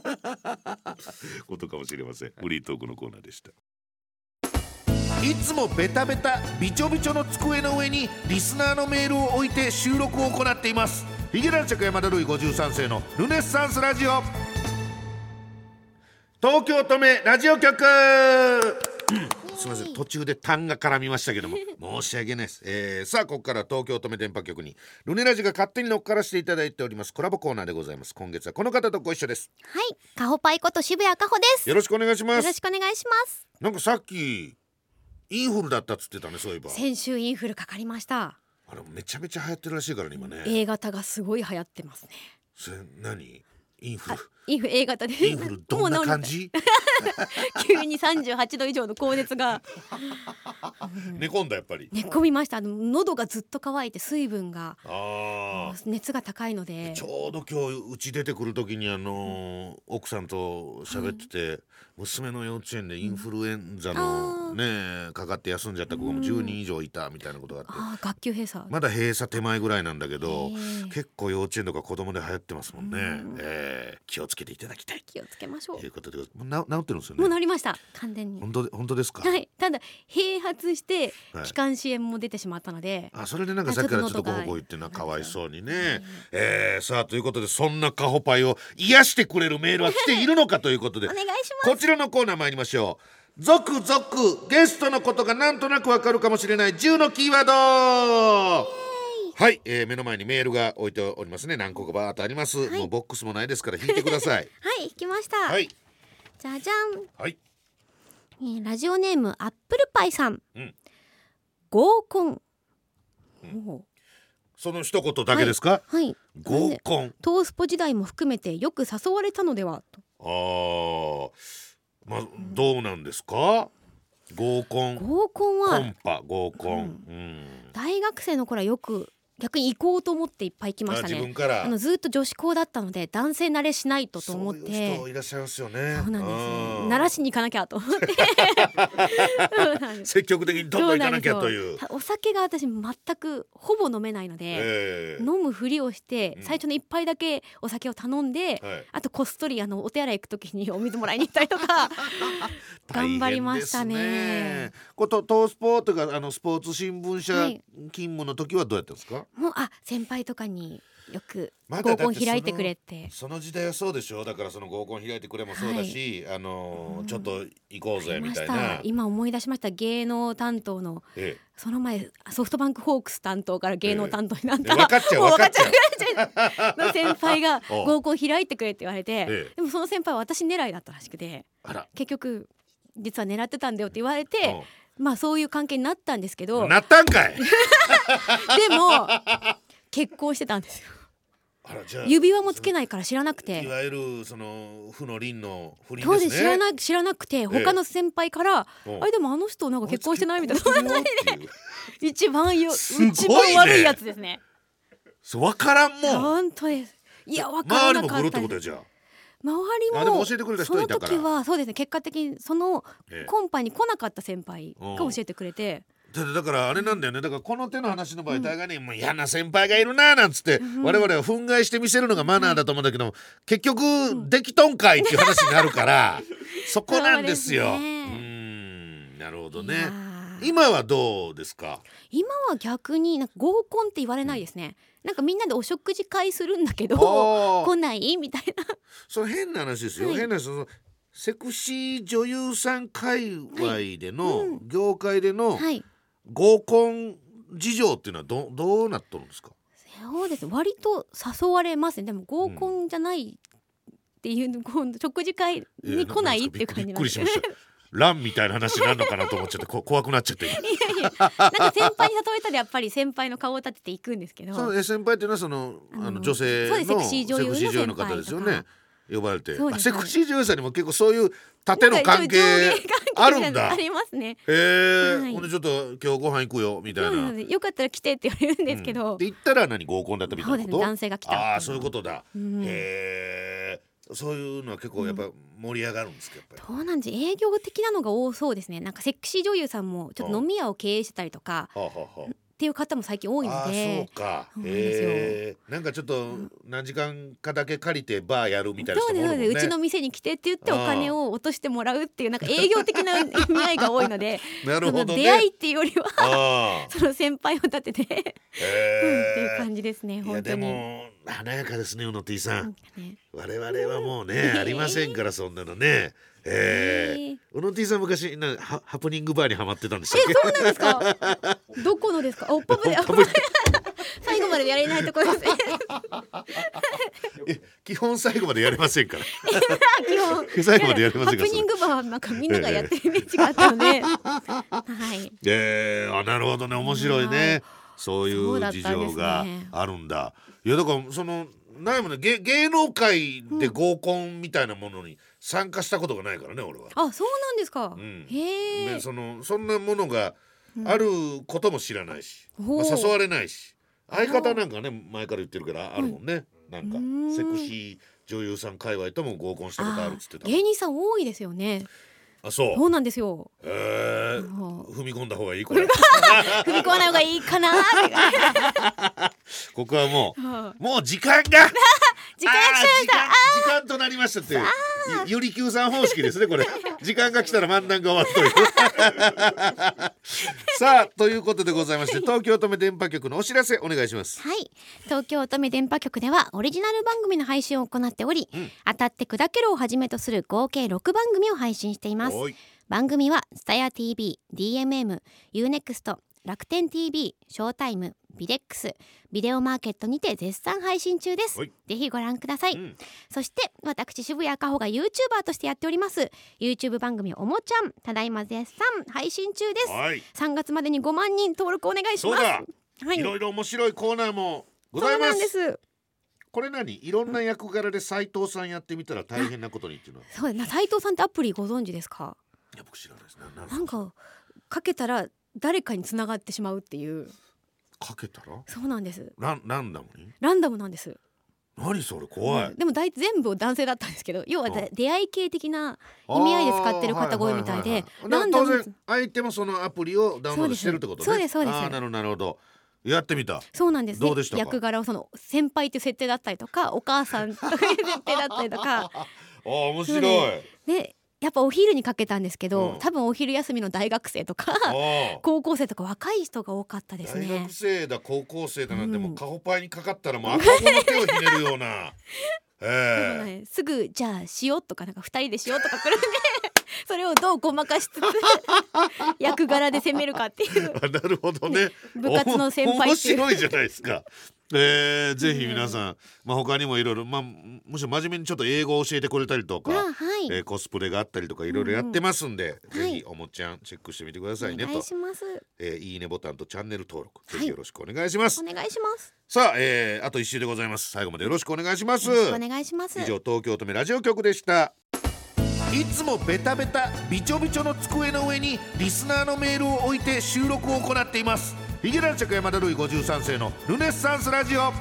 ことかもしれません。フリートークのコーナーでした。いつもベタベタびちょびちょの机の上にリスナーのメールを置いて収録を行っています。ヒゲ男爵山田るい53世のルネッサンスラジオ東京都名ラジオ局すみません途中で単が絡みましたけども申し訳ないです、さあここから東京都名電波局にルネラジが勝手に乗っからせていただいておりますコラボコーナーでございます。今月はこの方とご一緒です。 はい、カホパイこと渋谷かほです。 よろしくお願いします。 よろしくお願いします。 なんかさっきインフルだったっつってたね。そういえば先週インフルかかりました。 あれめちゃめちゃ流行ってるらしいからね今ね。 A 型がすごい流行ってますね。 それ何インフル A 型でインフルどんな感じ急に38度以上の高熱が寝込んだやっぱり寝込みました。喉がずっと乾いて水分が熱が高いので、 ちょうど今日うち出てくる時に奥さんと喋ってて、娘の幼稚園でインフルエンザのねかかって休んじゃった子がも10人以上いたみたいなことがあって、 学級閉鎖まだ閉鎖手前ぐらいなんだけど結構幼稚園とか子供で流行ってますもんね。気をつけていただきたい。 気をつけましょうということでもう治ってるんですよね。 もう治りました完全に。 本当ですか。 はい、ただ併発して気管支炎も出てしまったので、 それでなんかさっきからちょっとこう言ってなかわいそうにね、さあということでそんなカホパイを癒してくれるメールは来ているのかということでお願いします。 こちらのコーナー参りましょう。続々ゲストのことがなんとなくわかるかもしれない10のキーワード。はい、目の前にメールが置いておりますね。何個かバーっとあります、もうボックスもないですから引いてくださいはい、引きました。 はい、 じゃじゃん。 はい、 ラジオネームアップルパイさん、合コン、 その一言だけですか。 はい、 合コントースポ時代も含めてよく誘われたのではと。 まあどうなんですか。合コンはコンパ合コン、 大学生の頃はよく逆に行こうと思っていっぱい行きましたね。 自分からずっと女子校だったので男性慣れしないと思って。 そういう人いらっしゃいますよね。 そうなんです。慣らしに行かなきゃと思って積極的にどんどん行かなきゃという。 お酒が私全くほぼ飲めないので、飲むふりをして最初の一杯だけお酒を頼んで、あとこっそりお手洗い行く時にお水もらいに行ったりとか頑張りましたね。 トースポとかスポーツ新聞社勤務の時はどうやったんですか。 もう先輩とかによくまだ合コン開いてくれって、 その時代はそうでしょ。だからその合コン開いてくれもそうだし、ちょっと行こうぜみたいな。 今思い出しました。芸能担当の、その前ソフトバンクホークス担当から芸能担当になった、 分かっちゃうの先輩が合コン開いてくれって言われて、でもその先輩は私狙いだったらしくて、結局実は狙ってたんだよって言われて、まあそういう関係になったんですけど。 なったんかい。 でも結婚してたんですよ。指輪もつけないから知らなくて、 いわゆるその負の輪の不倫当ですね。 時知らなくて、他の先輩から、あれでもあの人なんか結婚してないみたいな一番悪いやつですね。 分からんもん。 本当です。いや分からなかった。 周りも来るってことよ。じゃあ周りもでも教えてくれた人いたから、 その時はそうですね、結果的にそのコンパに来なかった先輩が教えてくれて、 だからあれなんだよね。だからこの手の話の場合、大概にもう嫌な先輩がいるななんつって、我々は憤慨して見せるのがマナーだと思うんだけども、結局できとんかいっていう話になるからそこなんですよ。なるほどね。今はどうですか？今は逆になんか合コンって言われないですね。なんかみんなでお食事会するんだけど来ないみたいな。 それ変な話ですよ。変な話。セクシー女優さん界隈での、業界での、合コン事情っていうのはどうなっとるんですか？ そうです、割と誘われますね。でも合コンじゃないっていう、食事会に来ないっていう感じなんです。 びっくりしました。ランみたいな話になるのかなと思っちゃって怖くなっちゃって。 なんか先輩に誘われたらやっぱり先輩の顔を立てていくんですけど、 先輩っていうのはその女性のセクシー女優の方ですよね。呼ばれて、 セクシー女優さんにも結構そういう縦の関係あるんだ。 ありますね。 ほんでちょっと今日ご飯行くよみたいな。 よかったら来てって言われるんですけど。 で行ったら何合コンだったみたいなこと？ 男性が来た。 そういうことだ。そういうのは結構やっぱ盛り上がるんですか？やっぱり。 そうなんです。営業的なのが多そうですね。なんかセクシー女優さんもちょっと飲み屋を経営してたりとか。っていう方も最近多いので。 そうか。なんかちょっと何時間かだけ借りてバーやるみたいな人もおるもんね。 うちの店に来てって言ってお金を落としてもらうっていうなんか営業的な意味合いが多いのでなるほどね。 出会いっていうよりはその先輩を立ててっていう感じですね。本当に。いやでも華やかですね、うの T さん。我々はもうねありませんからそんなのね。うの T さん昔ハプニングバーにハマってたんでしたっけ？ そうなんですか？どこのですか？おっぱぶで最後までやれないところですね。 基本最後までやれませんから。 基本最後までやれませんから。 ハプニングバーはなんかみんながやってるイメージがあったので、 はい。なるほどね、面白いね。そういう事情があるんだ。いやだからそのないもんね、芸能界で合コンみたいなものに参加したことがないからね、俺は。 あ、そうなんですか。 へえ。そんなものがあることも知らないし、誘われないし、相方なんかね前から言ってるからあるもんね。なんかセクシー女優さん界隈とも合コンしたことあるっつってた。 芸人さん多いですよね。そうなんですよ。 踏み込んだ方がいいこれ。 踏み込まない方がいいかな。 ここはもう時間が時間となりましたっていうゆりきゅうさん方式ですねこれ。時間が来たら漫談が終わっとる。さあということでございまして東京乙女電波局のお知らせお願いします。 はい、東京乙女電波局ではオリジナル番組の配信を行っており、当たって砕けろをはじめとする合計6番組を配信しています。番組はスタヤ TV、DMM、UNEXT、楽天 TV、ショータイム、ビデックス、ビデオマーケットにて絶賛配信中です。ぜひご覧ください。そして私渋谷かほが YouTuber としてやっております YouTube 番組おもちゃん、ただいま絶賛配信中です。3月までに5万人登録お願いします。 いろいろ面白いコーナーもございます。これいろんな役柄で斉藤さんやってみたら大変なことにっていうのは。 そうな、斉藤さんってアプリご存知ですか？ いや僕知らないですね。 なんかかけたら誰かに繋がってしまうっていう。 かけたら？そうなんです。 ランダムに？ ランダムなんです。 何それ怖い。 でも全部男性だったんですけど、要は出会い系的な意味合いで使ってる方が多いみたいで、 ランダム。当然相手もそのアプリをダウンロードしてるってことね。 そうです。 なるほど。やってみた。 そうなんです。 どうでしたか？ 役柄をその先輩っていう設定だったりとか、お母さんとかいう設定だったりとか。 面白い。 でやっぱお昼にかけたんですけど、多分お昼休みの大学生とか高校生とか若い人が多かったですね。 大学生だ高校生だなんてもうカホパイにかかったらもう赤子の手をひねるようなね、すぐじゃあ塩とかなんか2人で塩とか来るんでそれをどうごまかしつつ役柄で攻めるかっていうなるほどね。 部活の先輩っていう面白いじゃないですか。ぜひ皆さん、他にもいろいろ、もし真面目にちょっと英語を教えてくれたりとか、コスプレがあったりとかいろいろやってますんで、ぜひおもちゃんチェックしてみてくださいねと。 お願いします。 いいねボタンとチャンネル登録、ぜひよろしくお願いします。 お願いします。 さあ、あと1週でございます。最後までよろしくお願いします。 よろしくお願いします。 以上、東京都目ラジオ局でした。いつもベタベタビチョビチョの机の上にリスナーのメールを置いて収録を行っています。ヒゲ男爵山田るい53世のルネッサンスラジオ。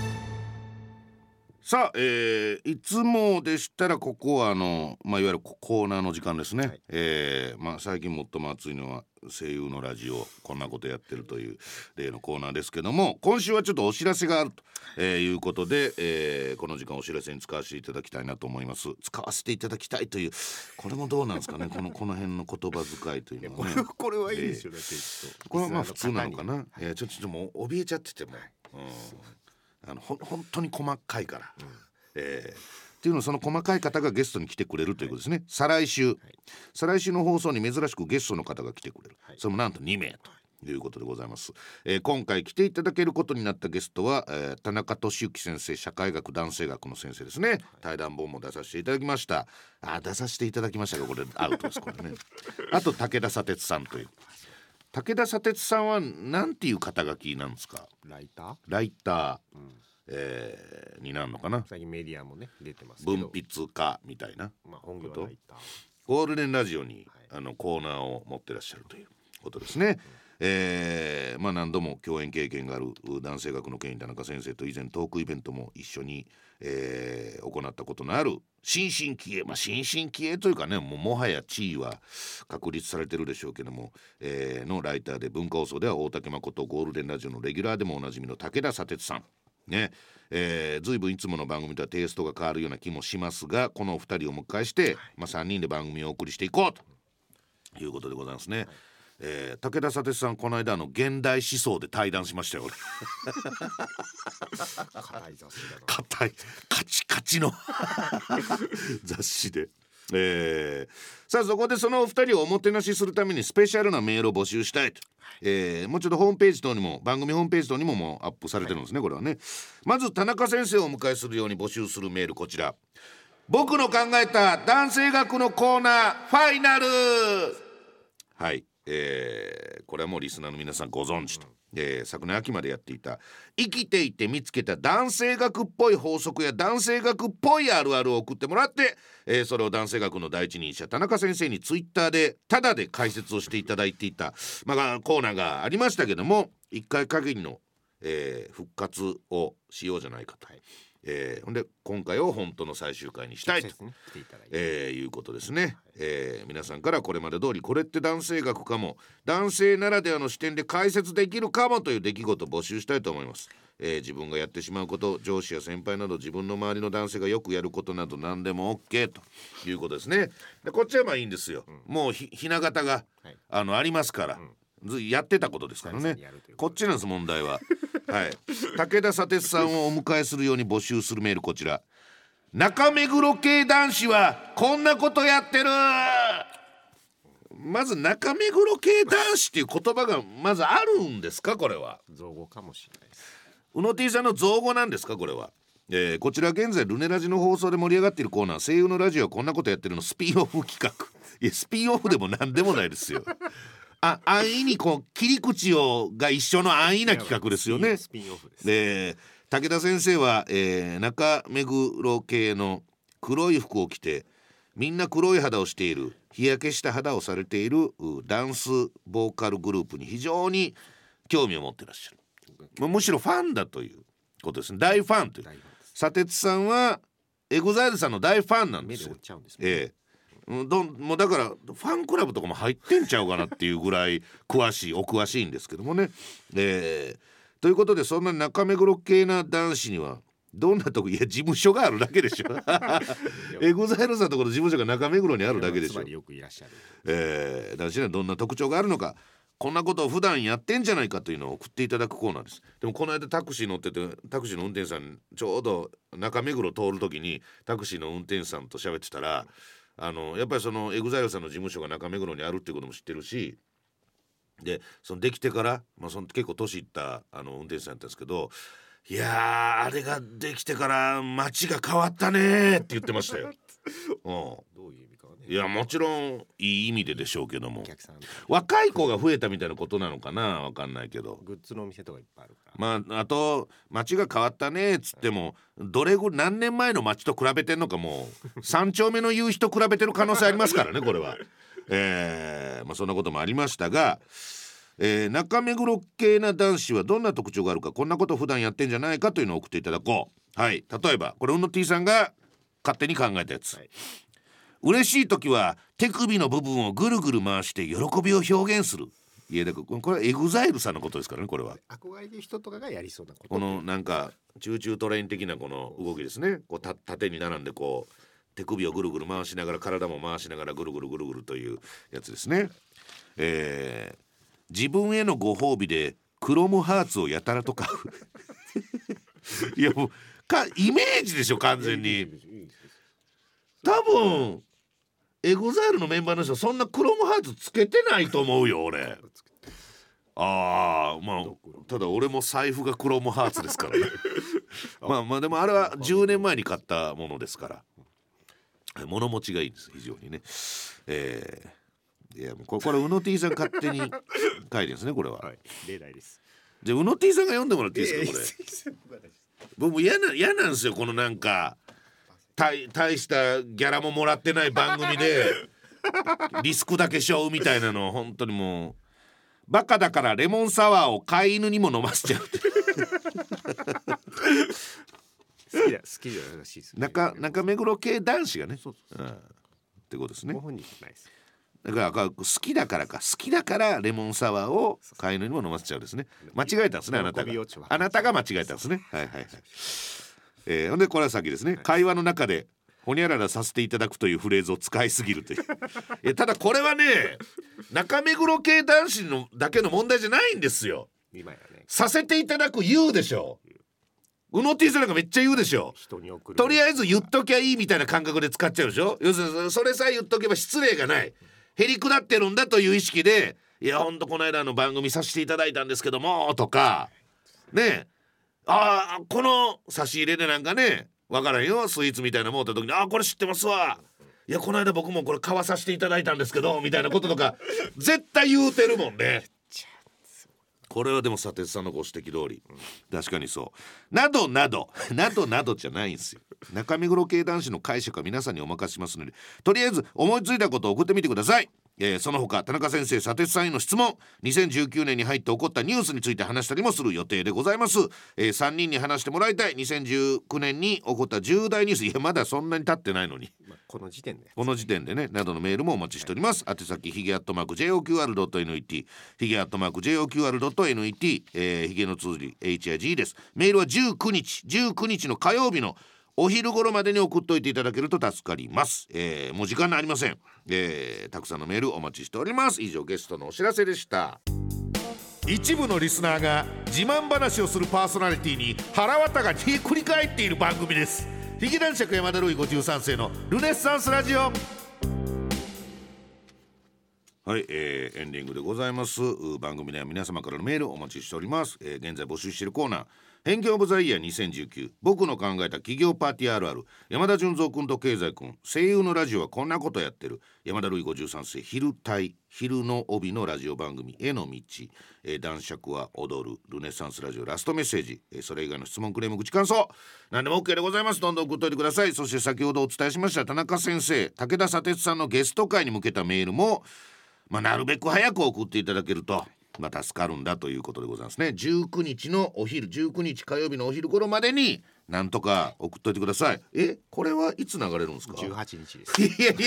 さあ、いつもでしたらここはいわゆるコーナーの時間ですね。最近最も熱いのは声優のラジオこんなことやってるという例のコーナーですけども、今週はちょっとお知らせがあると、いうことで、この時間お知らせに使わせていただきたいなと思います。使わせていただきたいという、これもどうなんですかねこの辺の言葉遣いというのはねこれはいいですよね。 これは普通なのかな。ちょっともう怯えちゃってても、本当に細かいから、っていうのをその細かい方がゲストに来てくれるということですね。再来週の放送に珍しくゲストの方が来てくれる、それもなんと2名ということでございます。今回来ていただけることになったゲストは、田中俊之先生、社会学男性学の先生ですね。対談本も出させていただきました。出させていただきましたがこれアウトですこれねあと武田砂鉄さんという、武田砂鉄さんはなんていう肩書きなんですか。 ライター、になるのかな。 最近メディアもね出てますけど、 文筆家みたいな、 本業はライター。 ゴールデンラジオに、コーナーを持ってらっしゃるということですね。何度も共演経験がある男性学の権威田中先生と以前トークイベントも一緒に、行ったことのある新進気鋭、新進気鋭というかね、もはや地位は確立されてるでしょうけども、のライターで、文化放送では大竹誠、ゴールデンラジオのレギュラーでもおなじみの武田砂鉄さんね。随分いつもの番組とはテイストが変わるような気もしますが、このお二人をお迎えして、3人で番組をお送りしていこうということでございますね。武田砂鉄さん、この間現代思想で対談しましたよ硬い雑誌だな。 硬いカチカチの雑誌で、さあそこでそのお二人をおもてなしするためにスペシャルなメールを募集したいと、もうちょっとホームページ等にも、番組ホームページ等にももうアップされてるんですね、これはね。まず田中先生をお迎えするように募集するメール、こちら。僕の考えた男性学のコーナーファイナル。はい、これはもうリスナーの皆さんご存知と、昨年秋までやっていた生きていて見つけた男性学っぽい法則や男性学っぽいあるあるを送ってもらって、それを男性学の第一人者田中先生にツイッターでタダで解説をしていただいていた、コーナーがありましたけども、1回限りの、復活をしようじゃないかと、ほんで今回を本当の最終回にしたいと、いうことですね。皆さんからこれまで通りこれって男性学かも、男性ならではの視点で解説できるかもという出来事を募集したいと思います。自分がやってしまうこと、上司や先輩など自分の周りの男性がよくやることなど何でも OK ということですね。でこっちはいいんですよ、もうひな形が、ありますから、やってたことですからね。こっちなんです問題は武田砂鉄さんをお迎えするように募集するメール、こちら。中目黒系男子はこんなことやってる。まず中目黒系男子っていう言葉がまずあるんですか。これは造語かもしれないです。 うの T さんの造語なんですかこれは。こちら現在ルネラジの放送で盛り上がっているコーナー、声優のラジオはこんなことやってるのスピンオフ企画。いやスピンオフでも何でもないですよ。安易に切り口が一緒の安易な企画ですよね。 スピンオフです。 武田先生は、中目黒系の黒い服を着てみんな黒い肌をしている、日焼けした肌をされているダンスボーカルグループに非常に興味を持っていらっしゃる。むしろファンだということですね。大ファンという。砂鉄さんはEXILEさんの大ファンなんですよ。 目で追っちゃうんですね。 もうだからファンクラブとかも入ってんちゃうかなっていうぐらいお詳しいんですけどもね。ということで、そんな中目黒系な男子にはどんなとこ、いや事務所があるだけでしょエグザイルさんのところ事務所が中目黒にあるだけでしょ。 つまりよくいらっしゃる。 だからどんな特徴があるのか、こんなことを普段やってんじゃないかというのを送っていただくコーナーです。でもこの間タクシー乗ってて、タクシーの運転手さんちょうど中目黒通る時にタクシーの運転手さんと喋ってたら、やっぱりそのエグザイルさんの事務所が中目黒にあるっていうことも知ってるし、でそのできてから、その結構年いった運転手さんやったんですけど、いやあれができてから街が変わったねって言ってましたよどういう意味かはね。 いやもちろんいい意味ででしょうけども、 お客さん若い子が増えたみたいなことなのかな、わかんないけど、 グッズのお店とかいっぱいあるから。 あと街が変わったねっつっても、何年前の街と比べてんのか、もう3丁目の夕日と比べてる可能性ありますからねこれはそんなこともありましたが、中目黒系な男子はどんな特徴があるか、こんなこと普段やってんじゃないかというのを送っていただこう。はい、例えばこれうの T さんが勝手に考えたやつ、はい、嬉しい時は手首の部分をぐるぐる回して喜びを表現する。いやだからこれはエグザイルさんのことですからね。これは憧れる人とかがやりそうなこと、 このなんかチューチュートレイン的なこの動きですね。こう縦に並んでこう手首をぐるぐる回しながら体も回しながらぐるぐるぐるぐるというやつですね。自分へのご褒美でクロムハーツをやたらと買ういやもうイメージでしょ完全に。多分エグザイルのメンバーの人そんなクロムハーツつけてないと思うよ俺。ただ俺も財布がクロムハーツですからねでもあれは10年前に買ったものですから物持ちがいいです非常にね。いやこれうの T さん勝手に書いてるんですねこれは、はい、 例題です。 じゃあうの T さんが読んでもらっていいですかこれ僕も嫌なんですよこのなんか大したギャラももらってない番組でリスクだけ背負うみたいなの本当にもうバカだからレモンサワーを飼い犬にも飲ませちゃうって好きじゃらしいですね。 中目黒系男子がねってことですね。 ご本人じゃないです。 だから好きだからレモンサワーを飼い犬にも飲ませちゃうですね。間違えたんですねあなたが間違えたんですね。はいはいはい。ほんでこれは先ですね、会話の中でほにゃららさせていただくというフレーズを使いすぎるというただこれはね中目黒系男子のだけの問題じゃないんですよ。 今やねさせていただく言うでしょ。うの T さんなんかめっちゃ言うでしょ。 人に送るとりあえず言っときゃいいみたいな感覚で使っちゃうでしょ。要するにそれさえ言っとけば失礼がない、へりくだってるんだという意識で、いやほんとこの間番組させていただいたんですけどもとかね、この差し入れでなんかねわからんよスイーツみたいなもんった時にこれ知ってますわ、いやこの間僕もこれ買わさせていただいたんですけどみたいなこととか絶対言うてるもんね。これはでも佐哲さんのご指摘通り、確かにそうなどなどじゃないんですよ。中目黒系男子の解釈は皆さんにお任せしますので、とりあえず思いついたことを送ってみてください。その他田中先生佐哲さんへの質問、2019年に入って起こったニュースについて話したりもする予定でございます。3人に話してもらいたい2019年に起こった重大ニュース、いやまだそんなに経ってないのに、 この時点でねなどのメールもお待ちしております。宛先ヒゲ@joqr.net ヒゲ@joqr.net ヒゲの綴り HIG です。メールは19日の火曜日のお昼頃までに送っといていただけると助かります。もう時間ありません。たくさんのメールお待ちしております。以上ゲストのお知らせでした。一部のリスナーが自慢話をするパーソナリティに腹渡がひっくり返っている番組です。ヒゲ男爵山田ルイ53世のルネッサンスラジオ。はい、エンディングでございます。番組では皆様からのメールをお待ちしております。現在募集しているコーナー偏見オブザイヤー2019、僕の考えた企業パーティーあるある、山田純三君と経済君、声優のラジオはこんなことやってる、山田ルイ53世昼の帯のラジオ番組への道、男爵は踊る、ルネサンスラジオラストメッセージ、それ以外の質問クレーム口感想何でも OK でございます。どんどん送っといてください。そして先ほどお伝えしました田中先生武田砂鉄さんのゲスト会に向けたメールも、なるべく早く送っていただけると助かるんだということでございますね。19日火曜日のお昼頃までになんとか送っといてください。これはいつ流れるんですか ？18日です。いや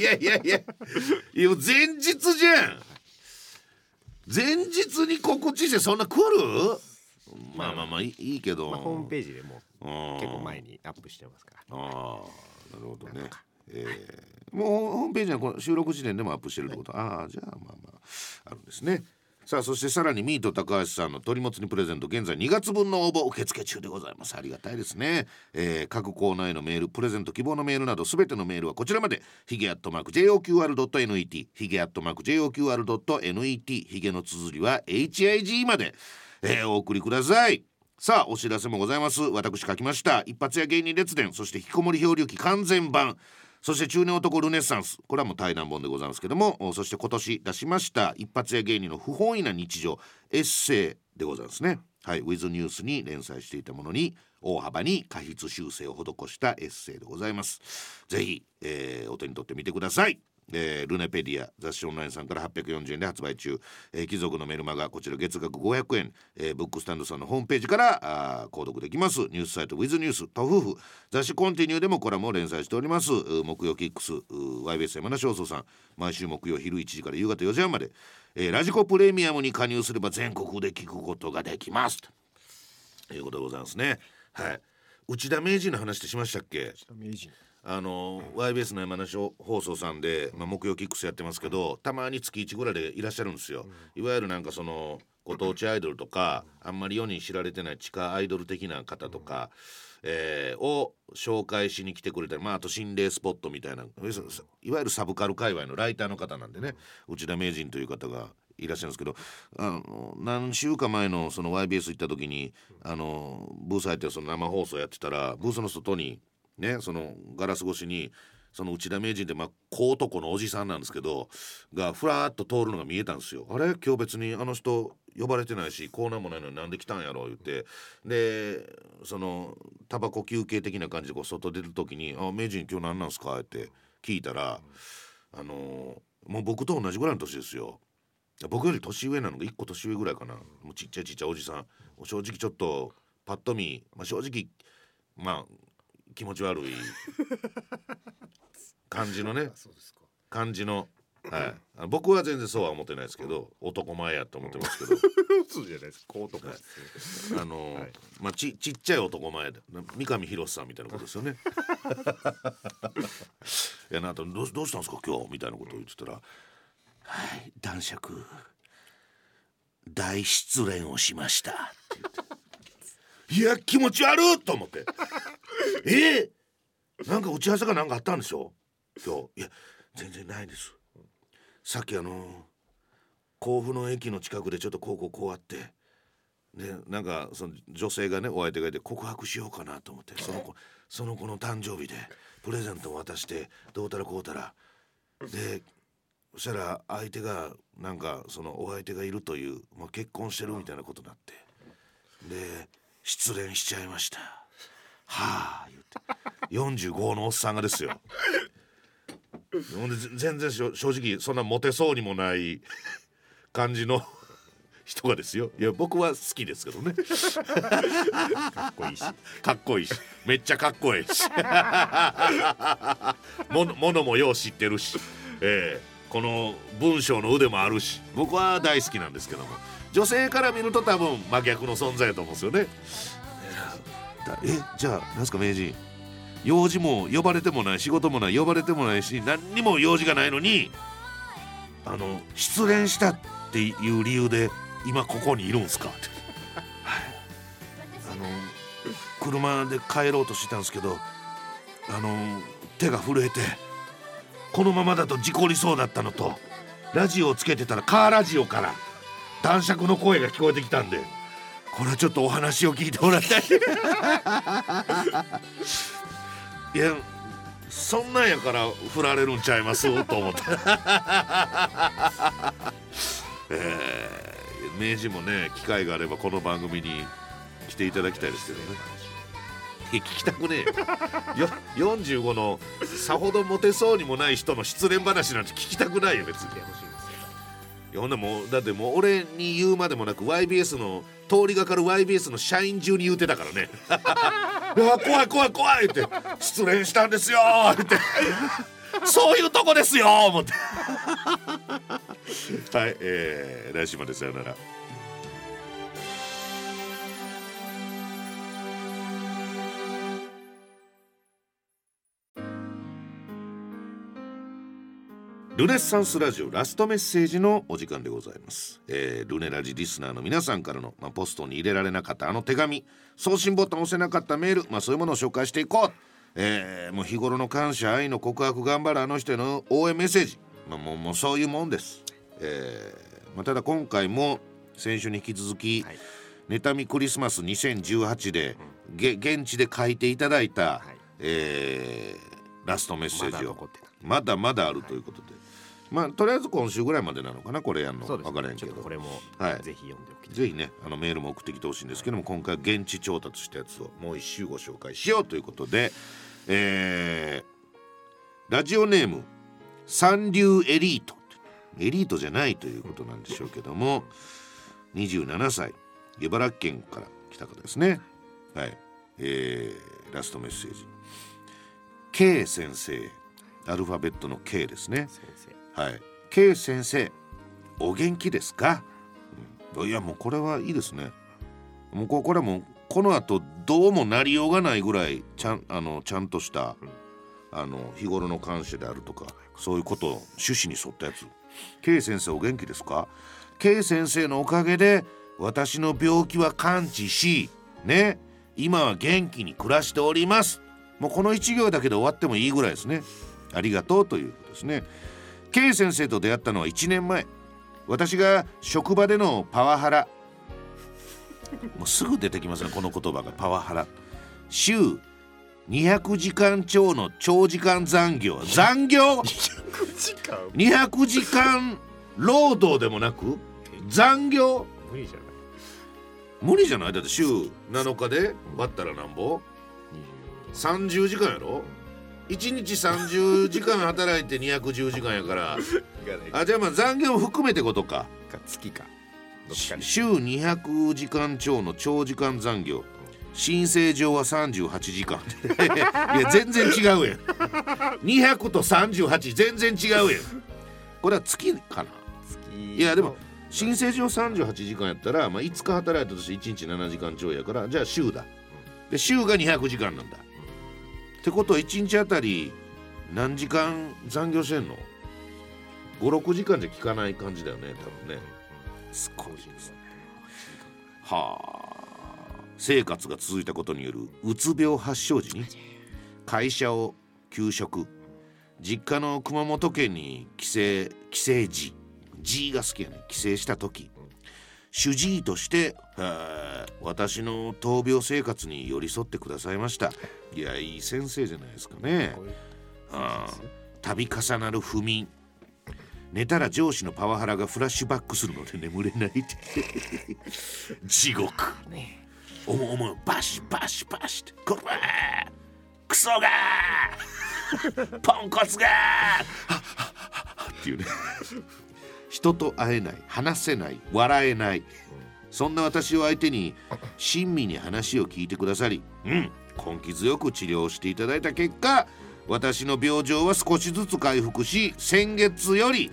前日じゃん。前日に告知してそんな来る？ まあいいけど、 ホームページでも結構前にアップしてますから。 なるほどね。もうホームページはこの収録時点でもアップしてるってこと、じゃああるんですね。さあ、そしてさらにミート高橋さんの鳥もつ煮プレゼント、現在2月分の応募受付中でございます。ありがたいですね。各コーナーへのメール、プレゼント希望のメールなどすべてのメールはこちらまで。ヒゲ@joqr.net、ヒゲ@joqr.net、ヒゲの綴りは HIG まで、お送りください。さあ、お知らせもございます。私書きました一発屋芸人列伝、そして引きこもり漂流記完全版、そして中年男ルネッサンス、これはもう対談本でございますけども、そして今年出しました一発屋芸人の不本意な日常エッセイでございますね。はい、ウィズニュースに連載していたものに大幅に過筆修正を施したエッセイでございます。ぜひ、お手に取ってみてください。ルネペディア雑誌オンラインさんから840円で発売中。貴族のメルマガ、こちら月額500円、ブックスタンドさんのホームページから購読できます。ニュースサイトウィズニュースと夫婦、雑誌コンティニューでもコラムを連載しております。木曜キックス YBS 山梨放送さん、毎週木曜昼1時から夕方4時半まで、ラジコプレミアムに加入すれば全国で聞くことができますということでございますね。はい、内田名人の話ってしましたっけ？ 内田名人、 YBS の山梨放送さんで、木曜キックスやってますけど、たまに月1ぐらいでいらっしゃるんですよ。いわゆるなんかそのご当地アイドルとか、あんまり世に知られてない地下アイドル的な方とか、を紹介しに来てくれたり、あと心霊スポットみたいな、いわゆるサブカル界隈のライターの方なんでね、内田名人という方がいらっしゃるんですけど、何週間前のその YBS 行った時に、ブース入ってその生放送やってたら、ブースの外にね、そのガラス越しにその内田名人って小男のおじさんなんですけどがふらーっと通るのが見えたんですよ。あれ、今日別にあの人呼ばれてないしコーナーもないのになんで来たんやろ言って、でそのタバコ休憩的な感じで外出る時に「名人今日何なんすか?」って聞いたら、もう僕と同じぐらいの年ですよ。僕より年上なのが1個年上ぐらいかな。もうちっちゃいおじさん、正直ちょっとパッと見、正直気持ち悪い感じのね感じの、はい、僕は全然そうは思ってないですけど、男前やと思ってますけどそうじゃないです、小男です、 はい、ちっちゃい男前で三上博史さんみたいなことですよねいや、どうしたんですか今日みたいなことを言ってたら、はい、男爵大失恋をしましたって言っていや気持ち悪いと思ってなんか打ち合わせがなんかあったんでしょ今日。いや全然ないです。さっき甲府の駅の近くでちょっとこうあって、でなんかその女性がね、お相手がいて告白しようかなと思って、その子の誕生日でプレゼントを渡してどうたらこうたらで、そしたら相手がなんかそのお相手がいるという、結婚してるみたいなことになって、で失恋しちゃいました。はあ言って45のおっさんがですよ全然正直そんなモテそうにもない感じの人がですよ。いや僕は好きですけどねかっこいいしめっちゃかっこいいし物もよう知ってるし、この文章の腕もあるし、僕は大好きなんですけども、女性から見ると多分真逆の存在だと思うんですよね。じゃあ何すか名人、用事も呼ばれてもない、仕事もない、呼ばれてもないし、何にも用事がないのに失恋したっていう理由で今ここにいるんすかって、はい、車で帰ろうとしてたんですけど手が震えてこのままだと事故りそうだったのと、ラジオをつけてたらカーラジオから男爵の声が聞こえてきたんで、これはちょっとお話を聞いてもらいたいいやそんなんやから振られるんちゃいますと思って名人もね、機会があればこの番組に来ていただきたいですけどね。聞きたくねえよ45のさほどモテそうにもない人の失恋話なんて聞きたくないよ別に。いやほんでもうだってもう俺に言うまでもなく YBS の通りがかる YBS の社員中に言うてたからね怖いって失恋したんですよってそういうとこですよ思ってはい、来週までさよなら。 ルネッサンスラジオラストメッセージのお時間でございます。ルネラジリスナーの皆さんからの、ポストに入れられなかったあの手紙、送信ボタンを押せなかったメール、そういうものを紹介していこう。もう日頃の感謝、愛の告白、頑張るあの人への応援メッセージ、もうそういうもんです。ただ今回も先週に引き続き、妬みクリスマス2018で、現地で書いていただいた、ラストメッセージをまだまだあるということで、とりあえず今週ぐらいまでなのかな、これやんの分からんけど、 これも、ぜひ読んでおきたい。 ぜひね、メールも送ってきてほしいんですけども、今回現地調達したやつをもう一週ご紹介しようということで、ラジオネーム三流エリート、エリートじゃないということなんでしょうけども、27歳茨城県から来た方ですね。はい、ラストメッセージ、 K 先生、アルファベットの K ですね。はい、K 先生お元気ですか？いやもうこれはいいですね。もうこれはもうこの後どうもなりようがないぐらいちゃんとした、日頃の感謝であるとか、そういうことを趣旨に沿ったやつ。 K 先生お元気ですか？ K 先生のおかげで私の病気は完治しね、今は元気に暮らしております。もうこの一行だけで終わってもいいぐらいですね。ありがとうということですね。 K 先生と出会ったのは1年前、私が職場でのパワハラ、もうすぐ出てきますねこの言葉が、パワハラ。週200時間超の長時間残業200時間労働でもなく残業、無理じゃない。だって週7日で割ったらなんぼ30時間やろ。1日30時間働いて210時間やからじゃあ残業も含めてことか、 月か週200時間超の長時間残業、申請上は38時間いや全然違うやん200と38全然違うやん。これは月かな。いやでも申請上38時間やったら、5日働いたとして1日7時間超やから、じゃあ週だ。で週が200時間なんだってことは1日あたり何時間残業してんの？ 5,6 時間じゃ効かない感じだよね多分ね。すごいですね。はあ。生活が続いたことによるうつ病発症時に会社を休職、実家の熊本県に帰省時 G が好きやね、帰省した時、主治医として私の闘病生活に寄り添ってくださいました。いやいい先生じゃないですかね。度重なる不眠、寝たら上司のパワハラがフラッシュバックするので眠れない地獄思うバシバシバシってこらクソがポンコツがっていうね人と会えない、話せない、笑えない、そんな私を相手に親身に話を聞いてくださり、根気強く治療していただいた結果、私の病状は少しずつ回復し、先月より、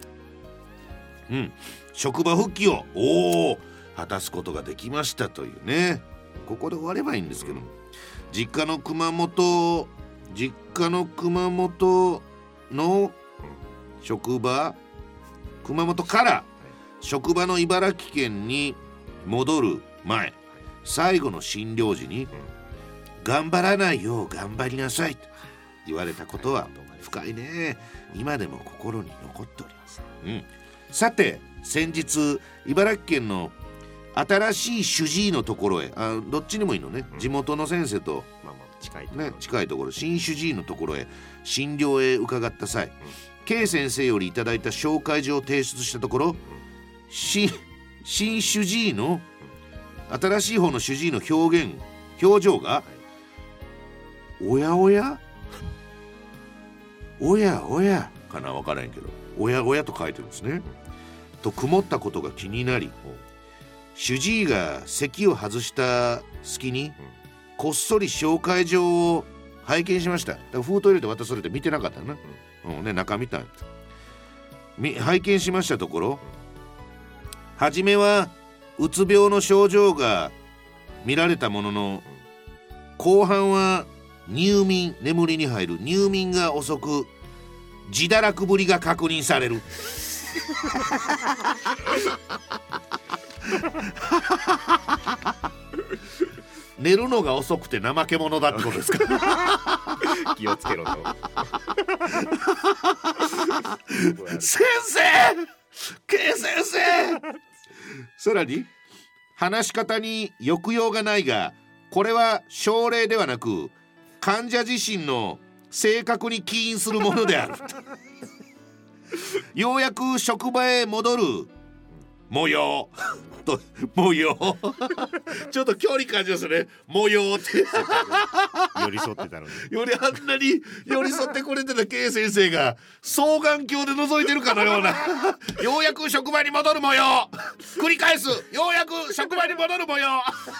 職場復帰を果たすことができましたというね。ここで終わればいいんですけども、実家の熊本の職場、熊本から職場の茨城県に戻る前、最後の診療時に頑張らないよう頑張りなさいと言われたことは深いね。今でも心に残っております。さて先日茨城県の新しい主治医のところへ、どっちにもいいのね、地元の先生と、近いところ、新主治医のところへ診療へ伺った際、K 先生よりいただいた紹介状を提出したところ、新主治医の新しい方の主治医の表情がおやおやかな、分からんけどおやおやと書いてるんですね。と曇ったことが気になり、主治医が席を外した隙にこっそり紹介状を拝見しました。だから封筒入れて渡されて見てなかったな、中見たん拝見しましたところ、初めはうつ病の症状が見られたものの、後半は眠りに入る入眠が遅く、 自堕落ぶりが確認される。寝るのが遅くて怠け者だってことですか。 気をつけろと。 先生、K 先生。さらに話し方に抑揚がないが、これは症例ではなく患者自身の性格に起因するものである。ようやく職場へ戻る模様と、模様ちょっと距離感じますね、模様って寄り添ってたのに、 よりあんなに寄り添ってくれてた K 先生が双眼鏡で覗いてるかのようなようやく職場に戻る模様、繰り返す、ようやく職場に戻る模様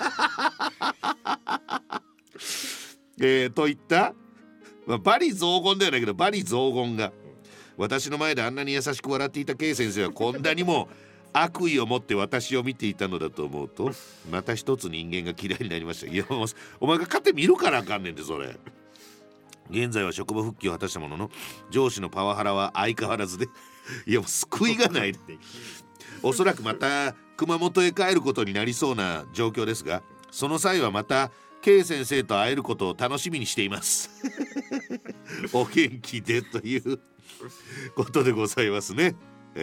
といった、罵詈雑言ではないけど罵詈雑言が、私の前であんなに優しく笑っていた K 先生はこんなにも悪意を持って私を見ていたのだと思うと、また一つ人間が嫌いになりました。いや、お前が勝手に見るからあかんねんで、それ。現在は職場復帰を果たしたものの、上司のパワハラは相変わらずで、いやもう救いがない。おそらくまた熊本へ帰ることになりそうな状況ですが、その際はまた K 先生と会えることを楽しみにしています。お元気でということでございますね。あ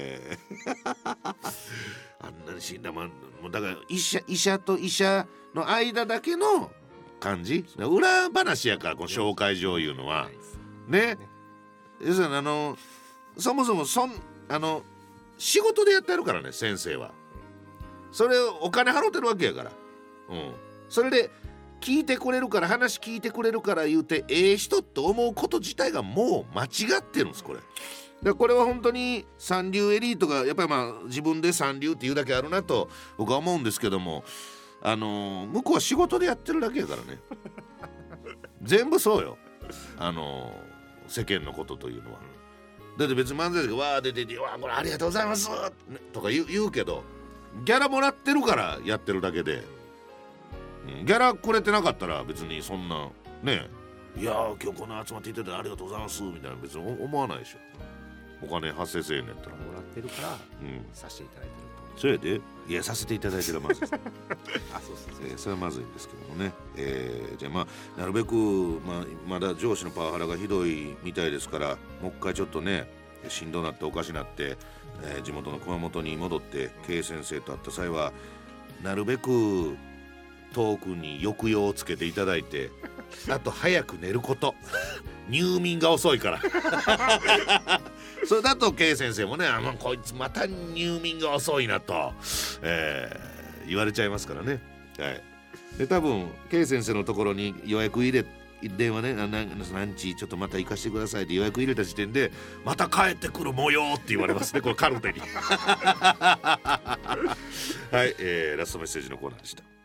んなに死んだもん、だから医者と医者の間だけの感じ、裏話やから、この紹介状いうのはね。要するにそもそも仕事でやってるからね、先生は。それをお金払ってるわけやから、それで聞いてくれるから、話聞いてくれるから言うて人って思うこと自体がもう間違ってるんです、これ。でこれは本当に三流エリートがやっぱり自分で三流っていうだけあるなと僕は思うんですけども、向こうは仕事でやってるだけやからね。全部そうよ、世間のことというのは。だって別に漫才師がわー出てて、わーこれありがとうございますとか言うけど、ギャラもらってるからやってるだけで、ギャラくれてなかったら別にそんなね、いやー今日この集まっていただいてありがとうございますみたいな別に思わないでしょ。お金発生せえんやったらもらってるから、させていただいてると。 それでいやさせていただいてるはまずいです。 あ、そうそうそう、 それはまずいんですけどもね。じゃあなるべく、まだ上司のパワハラがひどいみたいですから、もう一回ちょっとねしんどなっておかしなって、地元の熊本に戻って K 先生と会った際はなるべくトークに抑揚をつけていただいて、あと早く寝ること。入眠が遅いから。それだと K 先生もね、こいつまた入眠が遅いなと、言われちゃいますからね。はい。で多分 K 先生のところに予約入れ電話ね、何日ちょっとまた行かせてくださいって予約入れた時点で、また帰ってくる模様って言われますね、これカルテに。はい、ラストメッセージのコーナーでした。